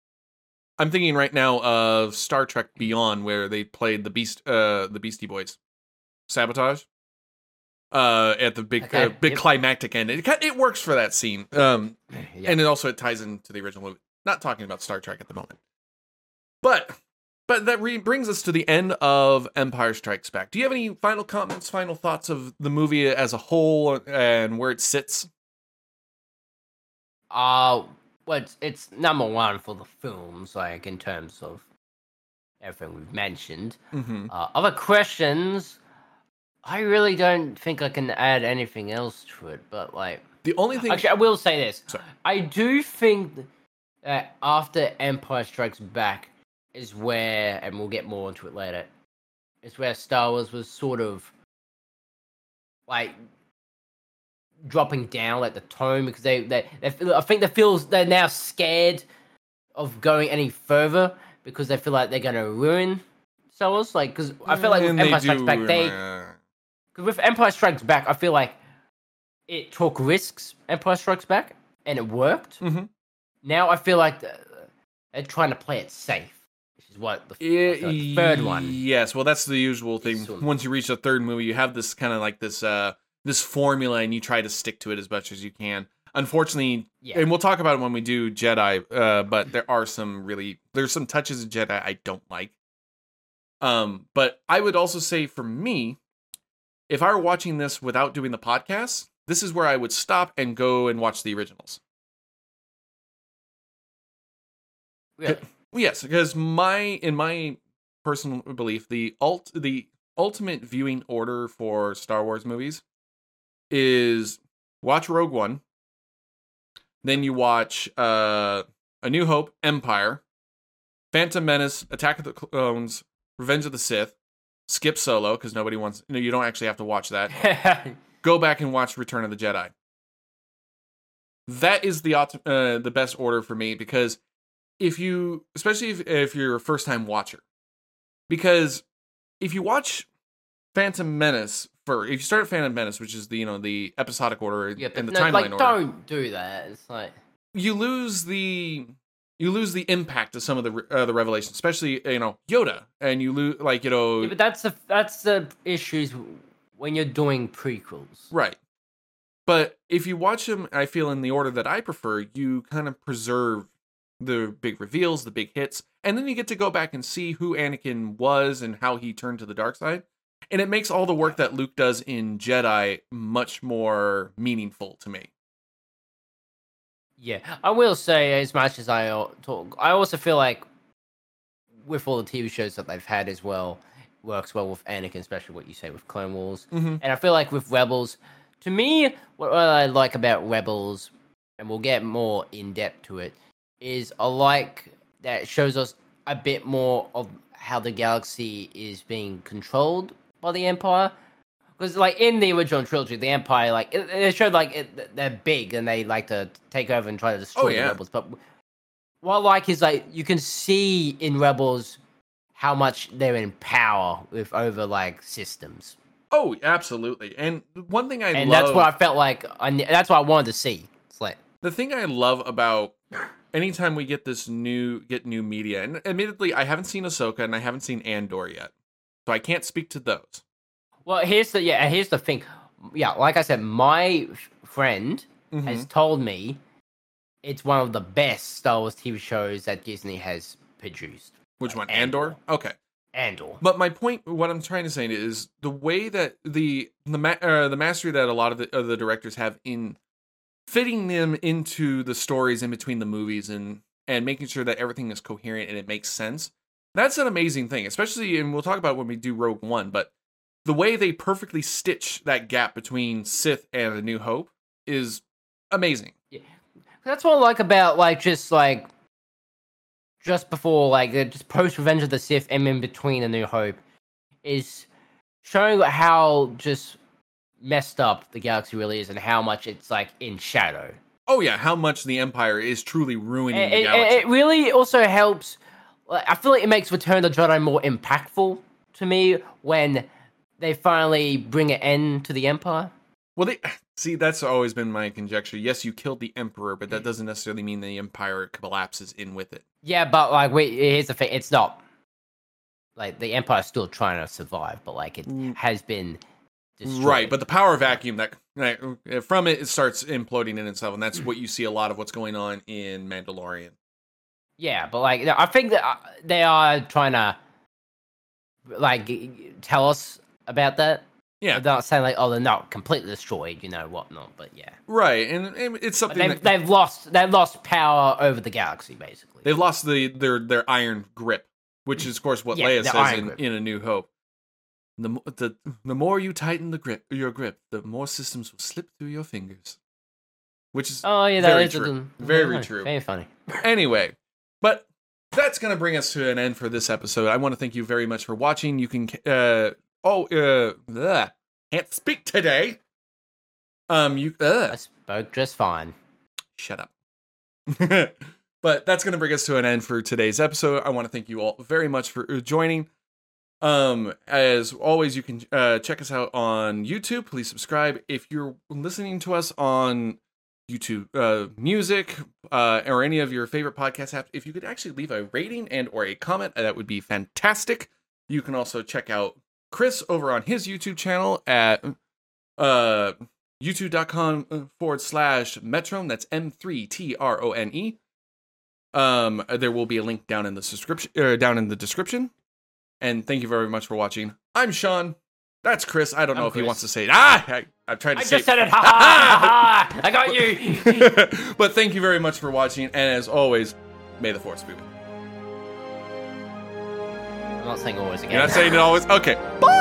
I'm thinking right now of Star Trek Beyond, where they played the Beast, uh, the Beastie Boys, "Sabotage," uh, at the big, Okay, uh, big yep. climactic end. It ki- it works for that scene, um, Yeah. and it also it ties into the original movie. Not talking about Star Trek at the moment, but but that re- brings us to the end of Empire Strikes Back. Do you have any final comments, final thoughts of the movie as a whole and where it sits? Uh, well, it's, it's number one for the films, like in terms of everything we've mentioned. Mm-hmm. Uh, other questions? I really don't think I can add anything else to it, but like, The only thing, actually, I will say this: Sorry. I do think that after Empire Strikes Back is where, and we'll get more into it later, is where Star Wars was sort of like dropping down like the tone because they they, they feel, I think they feel they're now scared of going any further because they feel like they're gonna ruin Star Wars. Like because I feel like with And they Empire Strikes do, Back they uh, cause with Empire Strikes Back I feel like it took risks. Empire Strikes Back and it worked. mhm. Now I feel like the, they're trying to play it safe, which is what the, Yeah, the third one. Yes, well, that's the usual thing. Sort of- Once you reach the third movie, you have this kind of like this uh this formula, and you try to stick to it as much as you can. Unfortunately, Yeah. and we'll talk about it when we do Jedi. Uh, but there are some really there's some touches of Jedi I don't like. Um, but I would also say for me, if I were watching this without doing the podcast, this is where I would stop and go and watch the originals. Really? Well, yes, because my in my personal belief, the alt the ultimate viewing order for Star Wars movies is watch Rogue One, then you watch uh, A New Hope, Empire, Phantom Menace, Attack of the Clones, Revenge of the Sith, skip Solo because nobody wants. No, you don't actually have to watch that. Go back and watch Return of the Jedi. That is the opt- uh, the best order for me because if you, especially if, if you're a first time watcher, because if you watch Phantom Menace for, if you start at Phantom Menace, which is the you know the episodic order Yeah, but and the no, timeline like, order, don't do that. It's like you lose the you lose the impact of some of the uh, the revelations, especially you know Yoda, and you lose like you know yeah, but that's the that's the issues when you're doing prequels. right. But if you watch them, I feel in the order that I prefer, you kind of preserve the big reveals, the big hits, and then you get to go back and see who Anakin was and how he turned to the dark side. And it makes all the work that Luke does in Jedi much more meaningful to me. Yeah, I will say as much as I uh, talk, I also feel like with all the T V shows that they've had as well, works well with Anakin, especially what you say with Clone Wars. Mm-hmm. And I feel like with Rebels, to me, what, what I like about Rebels and we'll get more in depth to it, is I like that it shows us a bit more of how the galaxy is being controlled by the Empire. Because, like, in the original trilogy, the Empire, like, it, it showed, like, it, they're big and they like to take over and try to destroy Oh, yeah. the Rebels. But what I like is, like, you can see in Rebels how much they're in power with over, like, systems. Oh, absolutely. And one thing I and love... that's what I felt like, I, that's what I wanted to see. It's like... The thing I love about anytime we get this new, get new media, and admittedly, I haven't seen Ahsoka and I haven't seen Andor yet, so I can't speak to those. Well, here's the yeah. Here's the thing. Yeah, like I said, my f- friend Mm-hmm. has told me it's one of the best Star Wars T V shows that Disney has produced. Which Like one? Andor? Okay. Andor. But my point, what I'm trying to say is the way that the the ma- uh, the mastery that a lot of the, of the directors have in fitting them into the stories in between the movies and and making sure that everything is coherent and it makes sense. That's an amazing thing, especially, and we'll talk about it when we do Rogue One, but the way they perfectly stitch that gap between Sith and A New Hope is amazing. Yeah. That's what I like about, like, just, like, just before, like, uh, just post Revenge of the Sith and in between A New Hope, is showing how just messed up the galaxy really is and how much it's, like, in shadow. Oh yeah, how much the Empire is truly ruining And, the and- galaxy. and it really also helps, like, I feel like it makes Return of the Jedi more impactful to me when they finally bring an end to the Empire. Well, they see, that's always been my conjecture. Yes, you killed the Emperor, but that doesn't necessarily mean the Empire collapses in with it. Yeah, but, like, wait, here's the thing. It's not, like, the Empire's still trying to survive, but, like, it Mm. has been destroyed. Right, but the power vacuum that, that from it, it starts imploding in itself, and that's what you see a lot of what's going on in Mandalorian. Yeah, but, like, I think that uh, they are trying to, like, g- g- tell us about that. Yeah, They're not saying, like, oh, they're not completely destroyed, you know, whatnot, but yeah. right, and, and it's But something they've, that they've lost they've lost power over the galaxy, basically. they've lost the their their iron grip, which is of course what Yeah, Leia the says iron in, grip. in A New Hope. The, mo- the the more you tighten the grip, your grip, the more systems will slip through your fingers. Which is Oh yeah, that very is a true. good- Very yeah, true. Very funny. Anyway, but that's going to bring us to an end for this episode. I want to thank you very much for watching. You can, uh, oh, uh, ugh, can't speak today. Um, you, I uh, spoke just fine. shut up. But that's going to bring us to an end for today's episode. I want to thank you all very much for joining. Um, as always, you can uh, check us out on YouTube. Please subscribe. If you're listening to us on YouTube uh, Music uh, or any of your favorite podcast apps, if you could actually leave a rating and or a comment, that would be fantastic. You can also check out Chris over on his YouTube channel at uh, youtube.com forward slash Metrone. That's M three T R O N E. Um, there will be a link down in the subscription, uh, down in the description. And thank you very much for watching. I'm Sean. That's Chris. I don't know I'm if he Chris. wants to say it. Ah, I, I've tried to I say just said it. Ha ha ha! I got you. But thank you very much for watching. And as always, may the force be with you. I'm not saying always again. You're not saying it always? Okay. Bye.